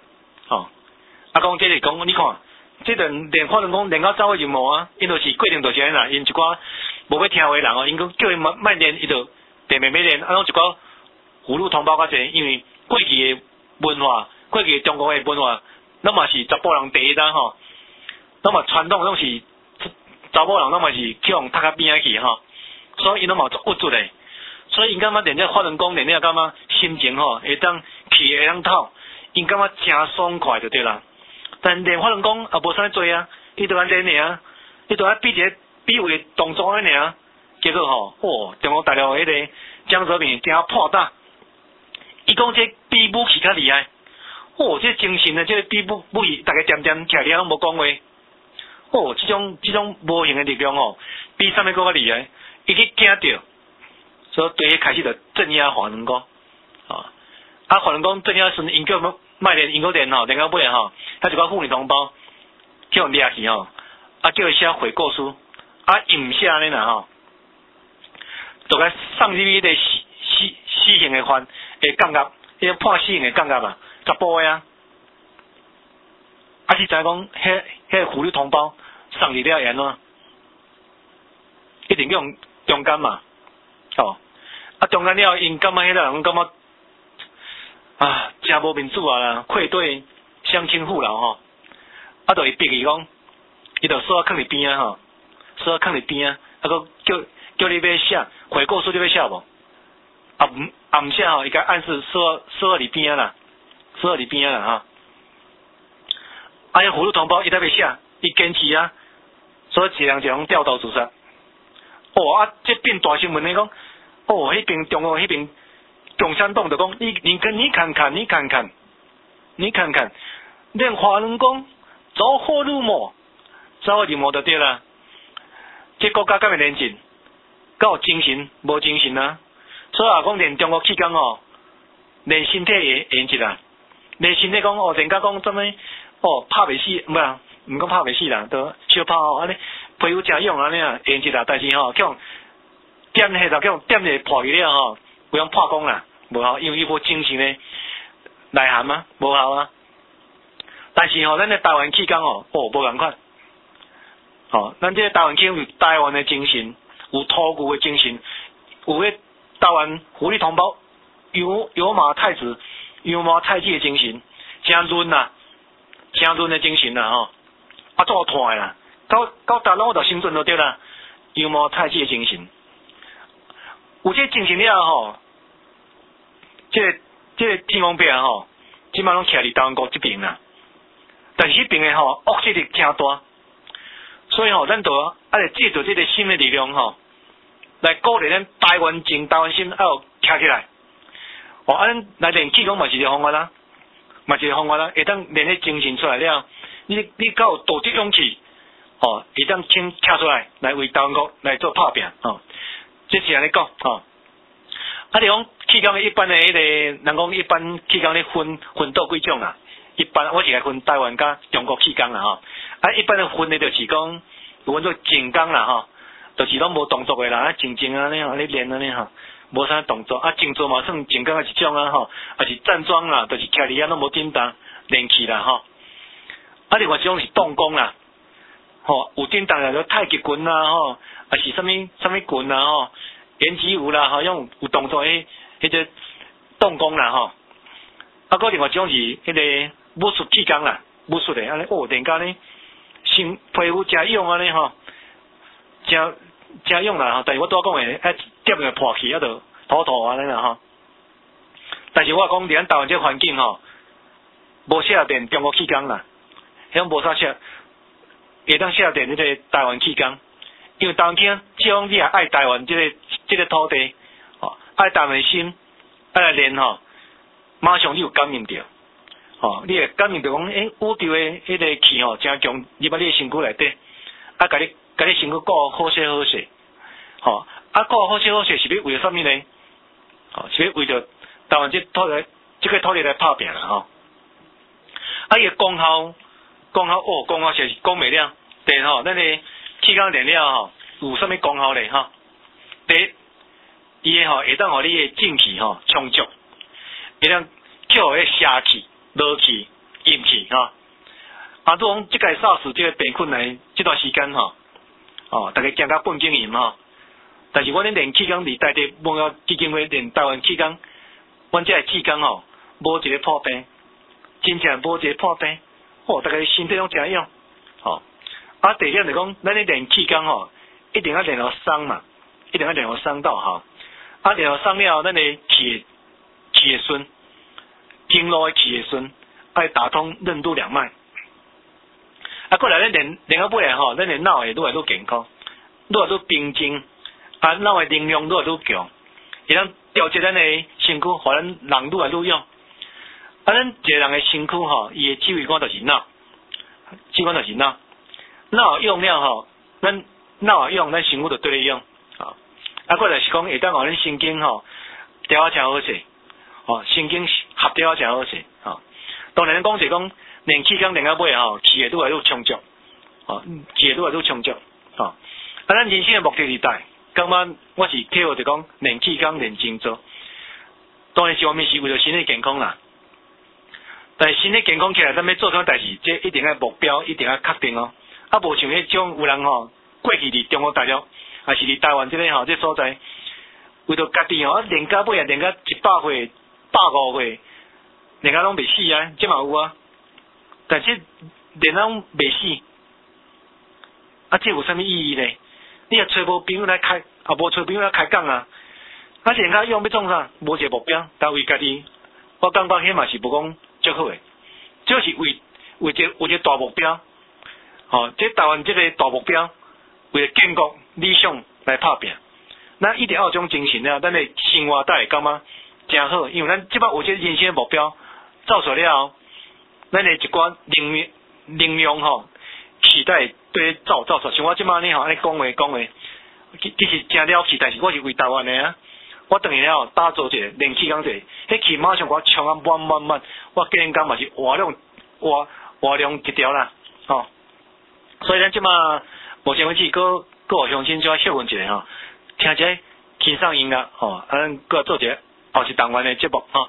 [SPEAKER 2] 吼。啊，讲这是讲，你看，这阵连可能讲连到走的任务啊，因就是规定就是安啦，因一寡无要听话的人哦，因讲叫伊莫莫练，伊就地面要练，啊，拢一寡葫芦同胞较济，因为过去的文化，过去的中国的文化，那么是查甫人第一单吼，那么传统拢是查某人，那么是去往读较边仔去吼，所以因拢嘛做屈足的，所以因感觉练这法轮功练了感觉心情吼会当气会当透，因感觉真爽快就对啦。但练法轮功也无啥做啊，伊就安练尔，伊就爱比一个比位动作安尔，结果吼，哦，中国大陆迄个江泽民真破大，伊讲这比武器较厉害，哦，这精神的这个比武武器，大家点点徛了拢无讲话，哦，这种这种无形的力量哦，比啥物搁较厉害，伊去惊着，所以对伊开始就镇压法轮功，啊，啊法轮功镇压时，因叫卖练因个练吼，练到尾吼，遐一寡妇女同胞叫伊掠去吼，啊叫伊写悔过书，啊伊毋写安尼啦吼，就该送入迄个死死死刑的犯诶监狱，迄个判死刑的监狱啊，查甫的啊，啊是知讲迄迄个妇女同胞送入了安怎？一定用中间嘛，哦，啊中间了，因感觉迄个人感觉。啊，真无民主啊啦，愧对乡亲父老吼，啊，就会逼伊讲，伊就锁囥伫边啊吼，锁囥伫边啊，啊，佮叫叫你要写悔过书，你要写无？啊毋啊毋写吼，伊甲暗示锁锁伫边啊啦，锁伫边啊啦哈。啊，迄葫芦同胞伊才要写，伊坚持啊，所以一人一人掉头自杀。哦啊，这变大新闻的讲，哦，迄边中国迄边。共产党就讲，你你看你看看你看看你看看，练法轮功走火入魔，走入魔就对啦。这国家敢会练劲？敢有精神？无精神啊！所以啊，讲练中国气功哦，练身体会会一啦。练身体讲哦，人家讲怎么哦拍袂死，唔啊，唔讲拍袂死啦，都小拍哦，安尼皮肤真勇安尼啊，会一啦。但是吼，叫点迄个叫点个破去了吼，不用破功啦。无效，因为伊无精神的内涵啊，无效啊。但是吼、哦，咱的台湾气功哦，哦，无共款。哦，咱这个台湾气功有台湾的精神，有土古的精神，有迄台湾妇女同胞有有马太子、有马太极的精神，真润呐，真润的精神呐吼，啊，做团的啦，到到大陆就新准就对啦，有马太极的精神，有这精神了吼。这个这个天公伯啊吼，即摆拢徛伫台湾国这边啦，但是迄边的吼恶势力真大，所以吼咱就啊来借助这个新的力量吼，来鼓励咱台湾情、台湾心要徛起来。哦，啊咱来练气功嘛是一个方法啦，嘛是一个方法啦，会当练迄精神出来了，你你够有道德勇气，哦，会当请徛出来来为台湾国来做拍拼哦，这是安尼讲哦。啊，你讲气功的一般的迄、那个，人讲一般气功咧分分到几种啊？一般我是来分台湾甲中国气功啦吼。啊，一般的分的就是讲，有分做静功啦吼，就是拢无动作的啦，啊静静啊尼吼，咧练啊尼吼，无啥动作。啊，静坐嘛算静功的一种啊吼，啊是站桩啦，就是徛伫遐拢无叮当练气啦吼。啊，另外一种是动功啦，吼有叮当的太极拳啦吼，啊是啥物啥物拳啦吼。延吉舞啦，吼，用有动作迄迄个动功啦，吼。啊，个另外一种是迄个武术气功啦，武术的安尼，哦，人家呢，身皮肤真勇安尼吼，真真勇啦，吼。但是我拄仔讲的，啊，点个破气，啊，就吐吐安尼啦，吼。但是我讲伫咱台湾这环境吼，无适合练中国气功啦，迄种无啥适合，会当适合练迄个台湾气功。因为台湾气功，只讲你也爱台湾这个这个土地，哦，爱台湾的心，爱来练吼，马上你有感应着，哦，你会感应着讲，诶，宇宙的迄个气吼真强，入到你的身躯内底，啊，甲你甲你身躯顾好势好势，吼，啊，顾好势好势是要为了啥物呢？哦，是要为着台湾这土地，这个土地来拍拼啦，吼。啊，伊个功效，功效哦，功效是讲袂了，对吼，咱个。气功练了吼，有啥物功效咧吼？第一，伊诶吼会当互你诶正气吼充足，会当叫迄邪气、热气、 进去哈。啊，拄讲即个 SARS 即个病困来即段时间吼，哦，大家惊到半经营吼。但是阮咧练气功伫台地目标基金会练台湾气功，阮即个气功吼，无一个破病，真正无一个破病，哦，大家身体拢真勇，吼。啊，第二点就讲，咱咧练气功吼，一定要练到伤嘛，一定要练到伤到吼。啊，练到伤了，咱诶气气会顺，经络诶气会顺，爱打通任督两脉。啊，过来咱练练到尾来吼，咱诶脑会愈来愈健康，愈来愈平静，啊，脑诶能量愈来愈强，会当调节咱诶身躯，互咱人愈来愈勇。啊，咱一个人诶身躯吼，伊诶指挥官就是脑，指挥官就是脑，脑用了吼，咱脑也用，咱身躯就对咧用。啊，啊，过来是讲会当互咱神经吼调啊真好势，哦，神经合调啊真好势，哦，当然讲是讲。练气功练到尾吼，气会愈来愈充足，哦，气会愈来愈充足，哦。啊，咱人生的目的是在，感觉我是契合就讲练气功练静坐，当然是方面是为了身体健康啦。但是身体健康起来，咱要做啥代志，这一定要目标一定要确定哦。啊，无像迄种有人吼，过去伫中国大陆，还是伫台湾这个吼，这所在，为着家己吼练到尾啊，练到一百岁、百五岁，练到拢袂死啊，这嘛有啊。但是练到袂死，啊，这有啥物意义呢？你也找无朋友来开，也无找朋友来开讲啊。啊，练到用要创啥？无一个目标，但为家己，我感觉迄嘛是无讲最好诶，就是为为一为一个大目标。哦，这台湾这个大目标，为了建国理想来拍拼，咱一定要有种精神啊！咱的生活才会感觉真好，因为咱即摆有这人生的目标，走出了后。咱的一寡能量能量吼，期待对走走出。像我即摆呢吼，安尼讲话讲话，其其实真了不起，但是我是为台湾的啊。我等于了打造一个练气功者，迄气马上我冲啊满满满，我个人讲嘛是活量活活量一条啦，吼、哦。所以咱即摆目前为止，搁搁互乡亲就要休困一下吼，听一下轻松音乐吼，啊，咱搁做一个后一单元的节目吼。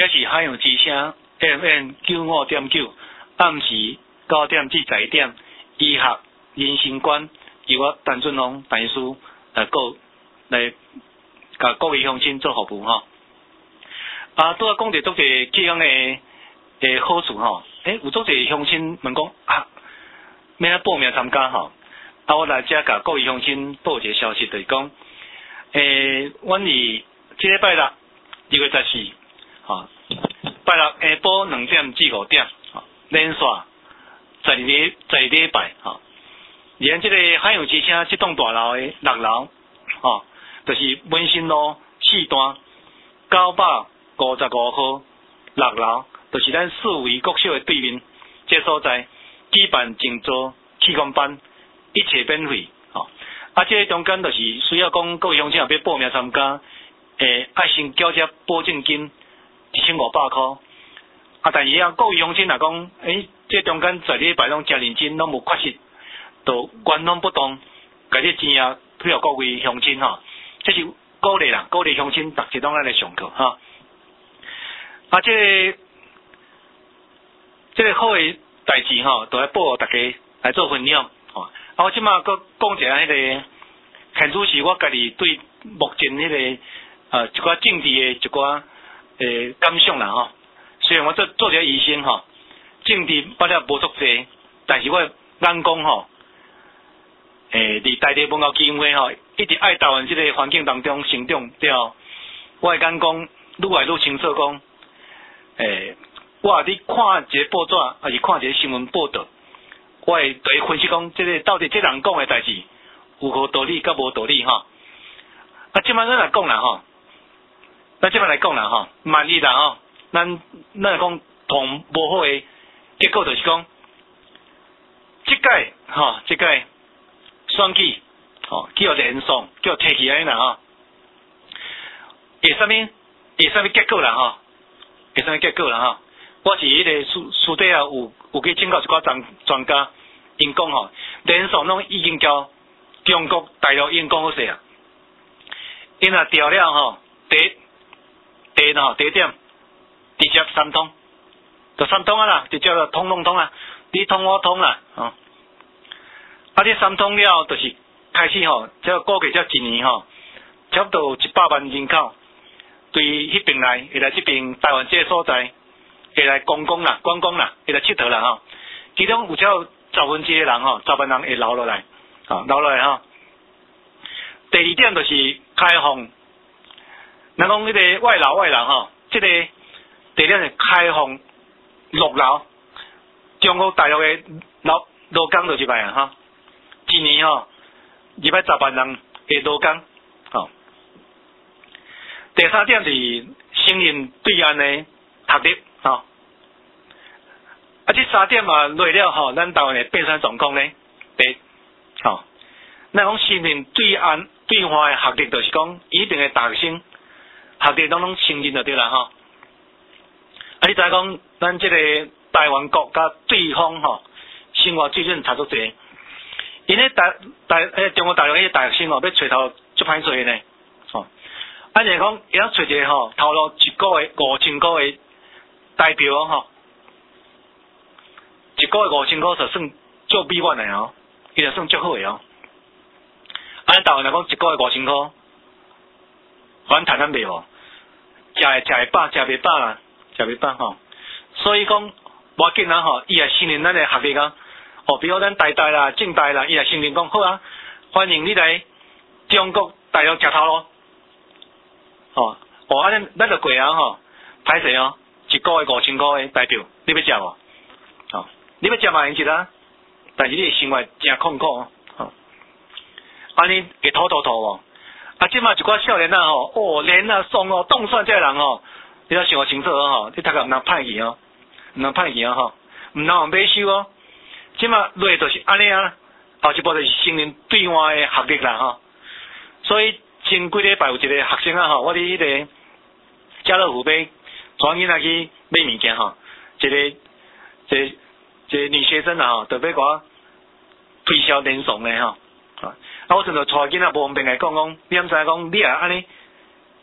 [SPEAKER 1] 是海洋之声 F M 九五点九，暗时九点至十一点，医学人生观由我陈俊宏大师来告来甲各位乡亲做服务吼。啊，拄仔讲着足侪这样的诶好处吼，诶、欸，有足侪乡亲问讲啊，要报名参加吼，啊，我来遮甲各位乡亲报一个消息，就是讲，诶、欸，阮伫即礼拜六二月十四，吼，拜六下晡两点至五点，吼，连续十二礼十二礼拜，吼，连即个海洋之声即栋大楼的六楼，吼，就是文心路四段九百五十五号六楼，就是咱四维国小的对面，这所在举办静坐气功班，一切免费，吼。啊，这个中间就是需要讲各位乡亲若要报名参加，诶，爱先缴只保证金一千五百块。啊，但是啊，各位乡亲若讲，诶，这中间十礼拜拢真认真，拢无缺失，都原封不动，甲这钱啊退互各位乡亲吼，这是鼓励啦，鼓励乡亲逐日拢来上课哈。啊，这个、这个好的代志吼，都来报互大家来做分享吼。啊，我即马搁讲一下迄个，现主是我家己对目前迄、那个呃一寡政治的一寡诶感想啦吼。虽然我做做一个医生吼，政治捌了无足济，但是我眼光吼，诶，伫台地文教基金会吼，一直爱台湾即个环境当中成长了，我的眼光愈来愈清楚讲。诶，我伫看一个报纸，还是看一个新闻报道，我会对分析讲，即个到底这人讲的代志有无道理，甲无道理吼。啊，即摆咱来讲啦吼，咱即摆来讲啦吼，万一啦吼，咱咱讲同无好的结果就是讲，即届吼，即届选举吼，叫连胜，叫提起安尼啦吼，会啥物？会啥物结果啦吼？会啥物结果啦吼？我是迄个私私底下有有去请教一寡专专家，因讲吼，连胜拢已经交中国大陆已经讲好势啊。因若调了吼，第第吼第一点，直接三通，就三通啊啦，直接就通通通啊，你通我通啦，吼、哦。啊，你三通了，就是开始吼，这估计这一年吼，差不多一百万人口。对迄边来，会来这边台湾这个所在，会来观光啦、观光啦，会来佚佗啦吼。其中有只有十分之的人吼，十万人会留落来，吼留落来吼。第二點就是開放，咱講迄個外勞外勞吼，即、這個第二點是開放陸勞，中國大陸嘅勞勞工就入來啊吼，一年吼二百十萬人嘅勞工，吼。第三點是承認對岸嘅學歷，吼。啊，這三點啊落了吼，咱台灣會變啥狀況呢？第，吼，咱講承認對岸對岸嘅學歷，就是講一定嘅大學生學歷攏攏承認就對啦，吼。啊，你知講咱這個台灣國甲對方吼，生活水準差足濟，因為大大誒中國大陸迄個大學生吼，要找頭足歹找呢，吼。啊，就是講會曉找一個吼，頭路一個月五千塊嘅代表吼，一個月五千塊就算足美滿嘅吼，伊就算足好嘅哦。啊，台灣來講一個月五千塊，反賺咱袂無，食會食會飽，食袂飽啦，食袂飽吼。所以講無要緊啊吼，伊也承認咱嘅學歷啊，哦，比如咱台大啦、政大啦，伊也承認講好啊，歡迎你來中國大陸食頭路。哦，哦，安尼咱就過啊吼，歹勢哦，一個月五千塊嘅代表，你要食無？哦，你要食嘛用食啊，但是你嘅生活真困苦哦。哦，安尼會土土土哦。啊，即馬一寡少年啊吼，哦，連啊爽哦，凍蒜這人吼，你要想好清楚哦，你讀個毋通歹去哦，毋通歹去啊吼，毋通往買收哦。即馬落就是安尼啊，後一步就是承認對外嘅學歷啦吼，所以。前幾禮拜有一個學生啊吼，我伫迄個家樂福買帶囡仔去買物件吼，一個一個一個女學生啊吼，就要甲我推銷連爽的吼，啊，我陣就帶囡仔無方便來講講，你毋知講你也安尼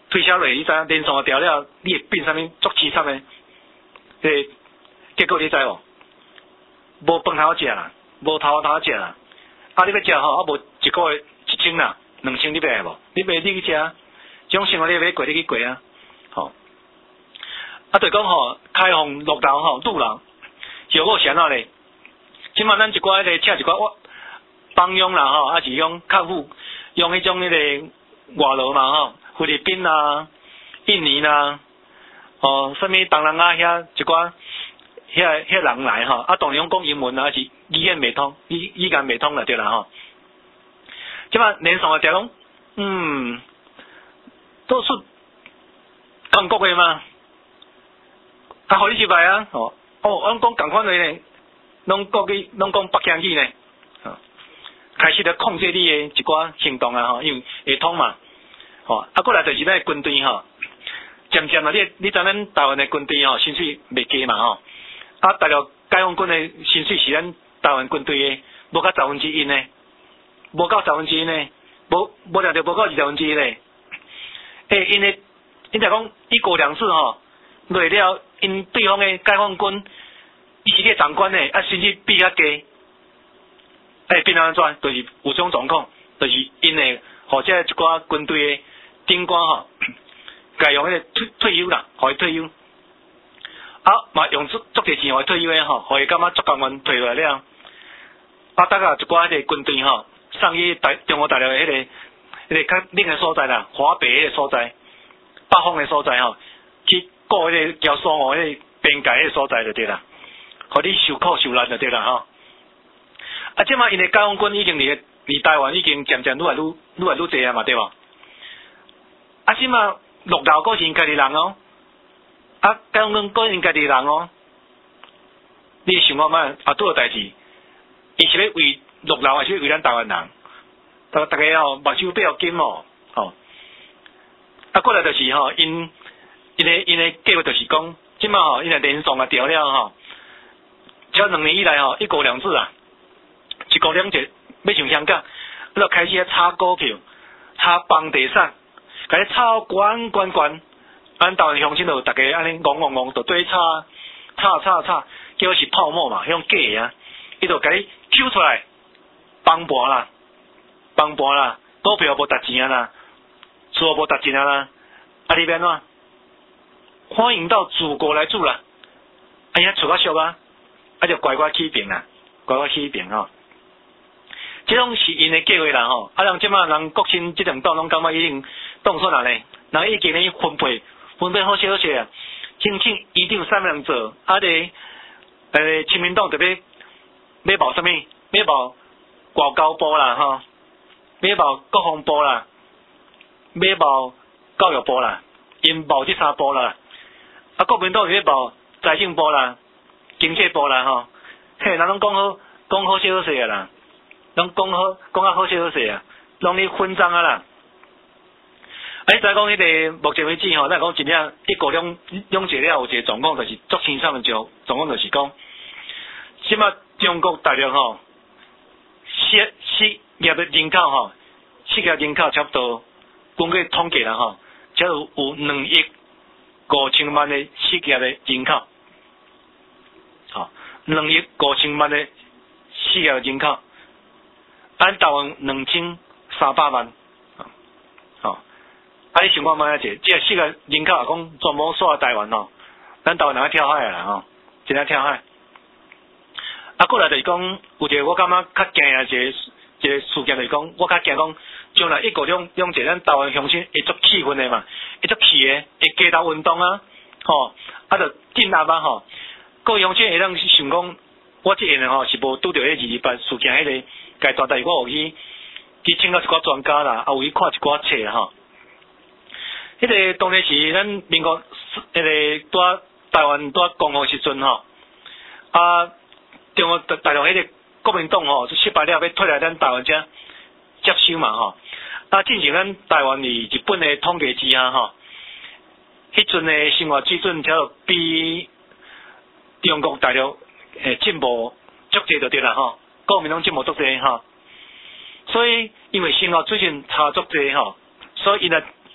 [SPEAKER 5] 推销落，你知影连续调了，你会变啥物足凄惨诶？诶，结果你知无？无饭通食啦，无头通食啦。啊，你要食吼，啊无一个月一千啦，两千你要来无？你买你去食，这种生活你要过你去过啊，吼。啊，就讲吼，开放绿楼吼，路人，效果是安怎咧？即马咱一寡迄个请一寡我帮佣啦吼，啊是用客户用迄种迄个外劳嘛吼，菲律宾啦、印尼啦，哦，啥物东南亚遐一寡遐遐人来吼，啊当然讲英文啊是语言未通，语语言未通啦对啦吼。即马连上个条讲，嗯，都是韩国诶嘛，啊，互你失败啊，哦，哦，阮讲共款诶咧。拢国语，拢讲北京语呢，哦，开始咧控制你诶一寡行动啊，吼，因为会通嘛，吼，啊，过来就是咱军队吼，渐渐啊，你你知咱台湾诶军队吼，薪水袂低嘛，吼，啊，大陆解放军诶薪水是咱台湾军队诶无到十分之一呢，无到十分之一呢，无无了着无到二十分之一咧，诶，因为因就讲一国两制吼，落了因对方诶解放军。伊是个长官呢，啊，薪水比较低，哎，变安怎？就是有种状况，就是因为或者一寡军队的军官吼，该用迄个退退休啦，互伊退休，啊，嘛用足足侪钱互伊退休的吼，互伊感觉足甘愿退落来了。啊，大家一寡迄个军队吼，送去大中国大陆的迄个迄个较冷的所在啦，华北迄个所在，北方的所在吼，去过迄个交苏俄迄个边界迄个所在就对啦。互你受苦受难就对啦吼，啊，即马因诶解放军已经离离台湾已经渐渐愈来愈愈来愈侪啊嘛，对无？啊，即马绿岛阁是因家己人哦，啊，解放军阁因家己人哦，你想看卖啊，拄有代志，伊是要为绿岛还是为咱台湾人？大大家吼目睭比较紧哦，吼，啊，过来就是吼，因因诶因诶计划就是讲，即马吼因诶连上啊调了吼。这两年以来吼，一国两制啊，一国两制要像香港，就开始咧炒股票、炒房地产，甲你炒悬悬悬，咱台湾乡亲就大家安尼戆戆戆，就对炒炒炒炒，叫是泡沫嘛，迄种假啊，伊就甲你揪出来，崩盘啦，崩盘啦，股票无值钱啊啦，厝无值钱啊啦，啊你变怎？欢迎到祖国来住啦，哎呀，厝较俗啊！啊，就乖乖起兵啦，乖乖起兵吼。这种是因的计划啦吼。啊，人即马人国庆这两档拢感觉已经动算啦咧，人已经咧分配分配好些好些啊。真正一定有啥物人做，啊咧，呃，亲民党特别要报啥物？要报外交部啦吼，要报国防部啦，要报教育部啦，因报这三部啦。啊，国民党要报财政部啦。经济部啦吼，嘿，人拢讲好讲好些好势啊啦，拢讲好讲啊好些好势啊，拢咧分赃啊啦。啊，你知讲迄个目前为止吼，咱讲真正一国两两制了有一个状况，就是足清爽的状状况，就是讲，即马中国大陆吼，失失业的人口吼，失业人口差不多，根据统计啦吼，才有有两亿五千万的失业的人口。吼，两亿五千万的失业人口，咱台湾两千三百万，吼，啊，你想看卖啊？这这失业人口啊，讲全部锁在台湾吼，咱台湾人爱跳海啦吼，真爱跳海。啊，过来就是讲，有一个我感觉较惊的一个一个事件就是讲，我较惊讲，将来一国两两制，咱台湾乡亲会足气愤的嘛，会足气的，会街头运动啊，吼，啊，就镇压啊吼。各乡亲会当想讲，我即个人吼是无拄着迄二二八事件迄个阶段，但是我有去去请教一寡专家啦，啊有去看一寡册啦吼。迄个当然是咱民国迄个伫台湾伫光复时阵吼，啊中国大陆迄个国民党吼失败了，要退来咱台湾遮接收嘛吼。啊进行咱台湾伫日本的统计之下吼，迄阵的生活水准才比中国大陆诶进步足济就对啦吼，国民党进步足济吼，所以因为生活水准差足济吼，所以因啊诶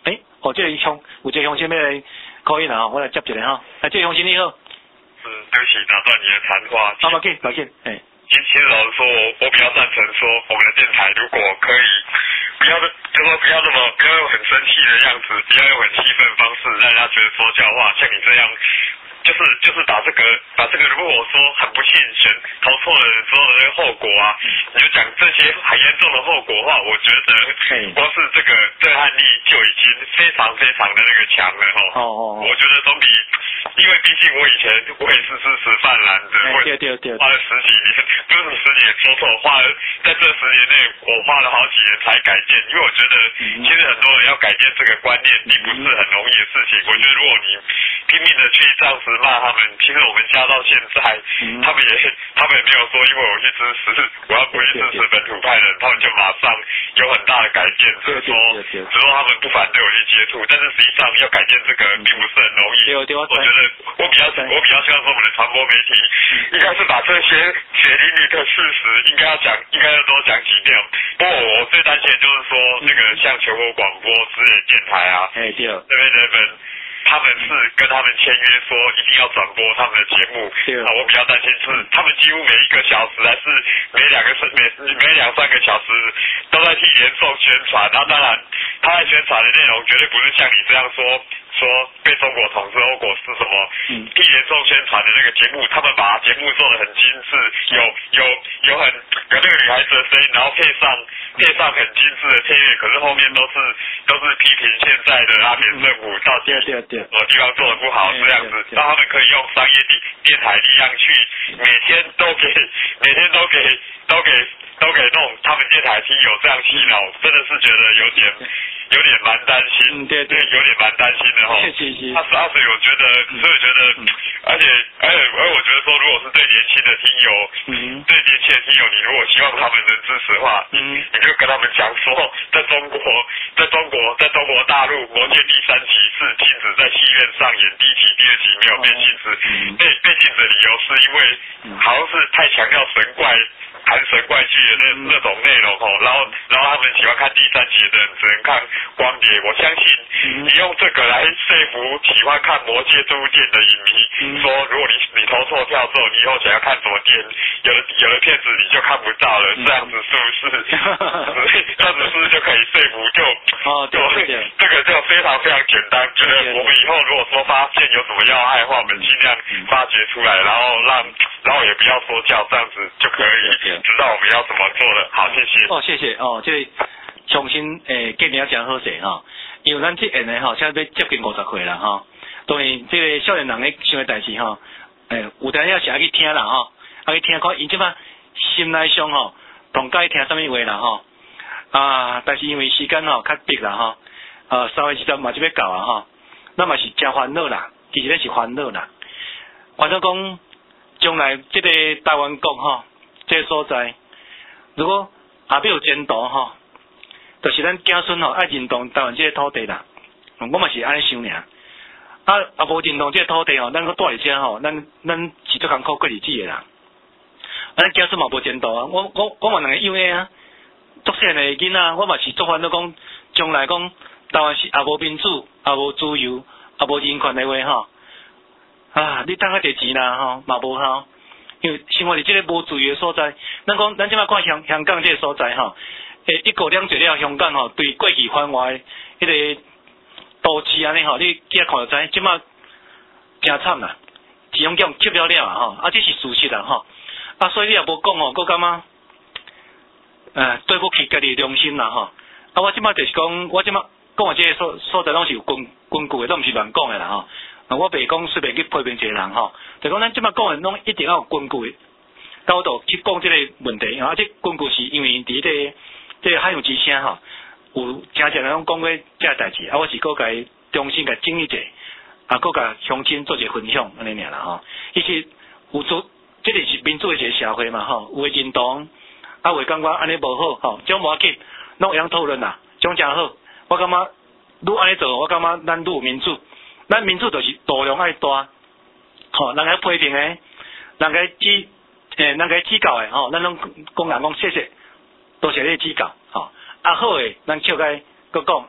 [SPEAKER 5] 哦，这个乡有这个乡亲要来可以啦吼，我来接一个吼。啊，这个乡亲你好。
[SPEAKER 4] 嗯，对不起，打断你的谈话。
[SPEAKER 5] 啊，抱歉，抱歉，哎。
[SPEAKER 4] 其实老实说，我我比较赞成说，我们的电台如果可以不要就说不要那么不要用很生气的样子，不要用很气愤的方式让人家觉得说教化，像你这样。就是就是把这个把这个，如果说很不幸选投错了之后的那个后果啊，你就讲这些很严重的后果的话，我觉得光是这个震撼力就已经非常非常的那个强了哈。哦哦哦。我觉得总比，因为毕竟我以前我也是支持泛蓝的，我花了十几年，不是十几年说错，花了在这十年内我花了好几年才改变，因为我觉得其实很多人要改变这个观念并不是很容易的事情。我觉得如果你拼命的去这样子骂他们，其实我们加到现在，嗯、他们也他们也没有说，因为我去支持，我要不去支持本土派人，他们就马上有很大的改变，只是说只是说他们不反对我去接触，但是实际上要改变这个并不是很容易。我觉得我比较我比较希望说我们的传播媒体应该是把这些血淋淋的事实应该要讲，应该要多讲几遍。不过我最担心的就是说，那个像全国广播、职业电台啊，这边人们。他们是跟他们签约说一定要转播他们的节目，啊，我比较担心是他们几乎每一个小时还是每两个每每两三个小时都在替联送宣传，那当然他在宣传的内容绝对不是像你这样说说被中国统治后果是什么，嗯，替联送宣传的那个节目，他们把节目做得很精致，有有有很有那个女孩子的声音，然后配上配上很精致的配乐，可是后面都是都是批评现在的阿扁政府到底。什么地方做的不好这样子，让他们可以用商业电电台力量去每天都给每天都给都给都给弄他们电台听友这样洗脑，真的是觉得有点有点蛮担心，嗯，对对，有点蛮担心的哈。谢谢谢。他是阿水，我觉得，所以我觉得，而且而且而我觉得说，如果是对年轻的听友，嗯，对年轻的听友，你如果希望他们能支持的话，嗯，你就跟他们讲说，在中国，在中国，在中国大陆，魔戒第三集是禁止在戏院上演，第一集、第二集没有被禁止，被被禁止的理由是因为好像是太强调神怪。谈神怪剧的那那种内容哦，然后然后他们喜欢看第三集的人只能看光碟。我相信你用这个来说服喜欢看魔戒这部电影的影迷，说如果你你投错票之后，你以后想要看什么电影，有的有的片子你就看不到了，这样子是不是？这样子是不是就可以说服就哦就这个就非常非常简单，觉得我们以后如果说发现有什么要害的话，我们尽量发掘出来，然后让然后也不要说教，这样子就可以。知道我们要怎么做了，好，谢谢。哦，谢谢哦，这重新诶，建议也真好势哈，因为咱这下呢哈，现在要接近五十岁啦哈，当然这个少年人咧想的代志哈，诶，有当也是爱去听啦哈，爱去听看，因即摆心内上吼，同该听什么话啦哈，啊，但是因为时间吼较逼啦哈，呃，三月时阵嘛就要到啊哈，那嘛是真烦恼啦，其实咧是烦恼啦，烦恼讲将来这个台湾国吼。这个所在，如果后壁有前途吼，就是咱子孙吼爱认同台湾这个土地啦。我嘛是安尼想尔，啊啊无认同这个土地吼，咱搁住伫遮吼，咱咱是足艰苦过日子的啦。咱子孙嘛无前途啊，我我我嘛两个幼儿啊，足细汉的囡仔，我嘛是足烦恼讲，将来讲台湾是也无民主，也无自由，也无人权的话吼，啊，你等下摕钱啦吼，嘛无效。因为生活伫这个无自由的所在，咱讲咱即摆看香香港这个所在吼，诶，一国两制了，香港吼对过去繁华迄个都市安尼吼，你今仔看就知，即摆真惨啦，是用叫吸了了啊吼，啊这是事实啦吼，啊所以你也无讲吼，我感觉，诶对不起家己良心啦吼，啊我即摆就是讲，我即摆讲的这个所所在拢是有根根据的，都毋是乱讲的啦吼。我袂讲随便去批评一个人吼，就讲咱即摆讲的拢一定要有根据，到度去讲即个问题，啊，这根据是因为伫这这个海洋之声吼，有真正人讲过这个代志，啊，我是搁甲重新甲整理者，啊，搁甲乡亲做一个分享安尼尔啦吼，伊是有做，这个是民主的一个社会嘛吼，有诶认同，啊，会感觉安尼无好吼，种无要紧，拢会晓讨论啦，种真好，我感觉愈安尼做，我感觉咱愈有民主。咱民主就是度量爱大，吼，人家批评诶，人家指诶，人家指教诶，吼，咱拢讲人讲谢谢，多谢你指教，吼，啊好诶，咱笑该搁讲，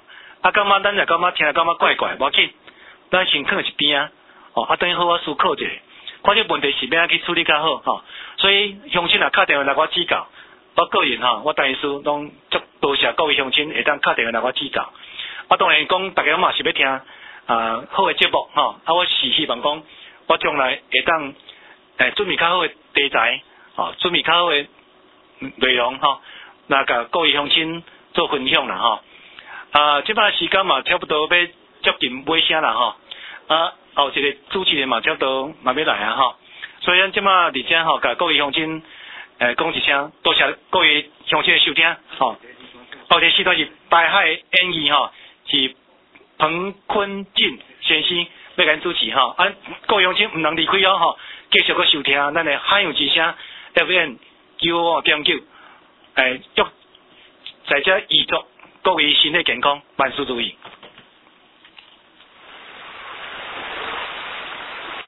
[SPEAKER 5] 啊，感觉咱也感觉听了感觉怪怪，无要紧，咱先放一边啊，哦，啊，等于好好思考一下，看这问题是要安怎去处理较好吼、哦。所以乡亲啊，打电话来我指教，我个人吼，我陈医师拢足多谢各位乡亲会当打电话来我指教。啊，当然讲大家嘛是要听啊、呃、好的节目吼、哦，啊，我是希望讲我将来会当诶准备较好的题材，哦，准备较好的内容吼，那甲各位乡亲做分享啦吼。啊，即摆时间嘛差不多要接近尾声啦吼。啊，后一个主持人嘛差不多嘛要来啊吼。所以咱即摆伫遮吼，甲各位乡亲诶讲一声，多谢各位乡亲的收听吼。后一个时段是台海演义吼，是彭坤进先生要甲主持吼。啊，各位乡亲毋能离开哦吼，继续去收听咱的海洋之声 F M 九五点九，诶，祝在遮预祝各位身体健康，万事如意。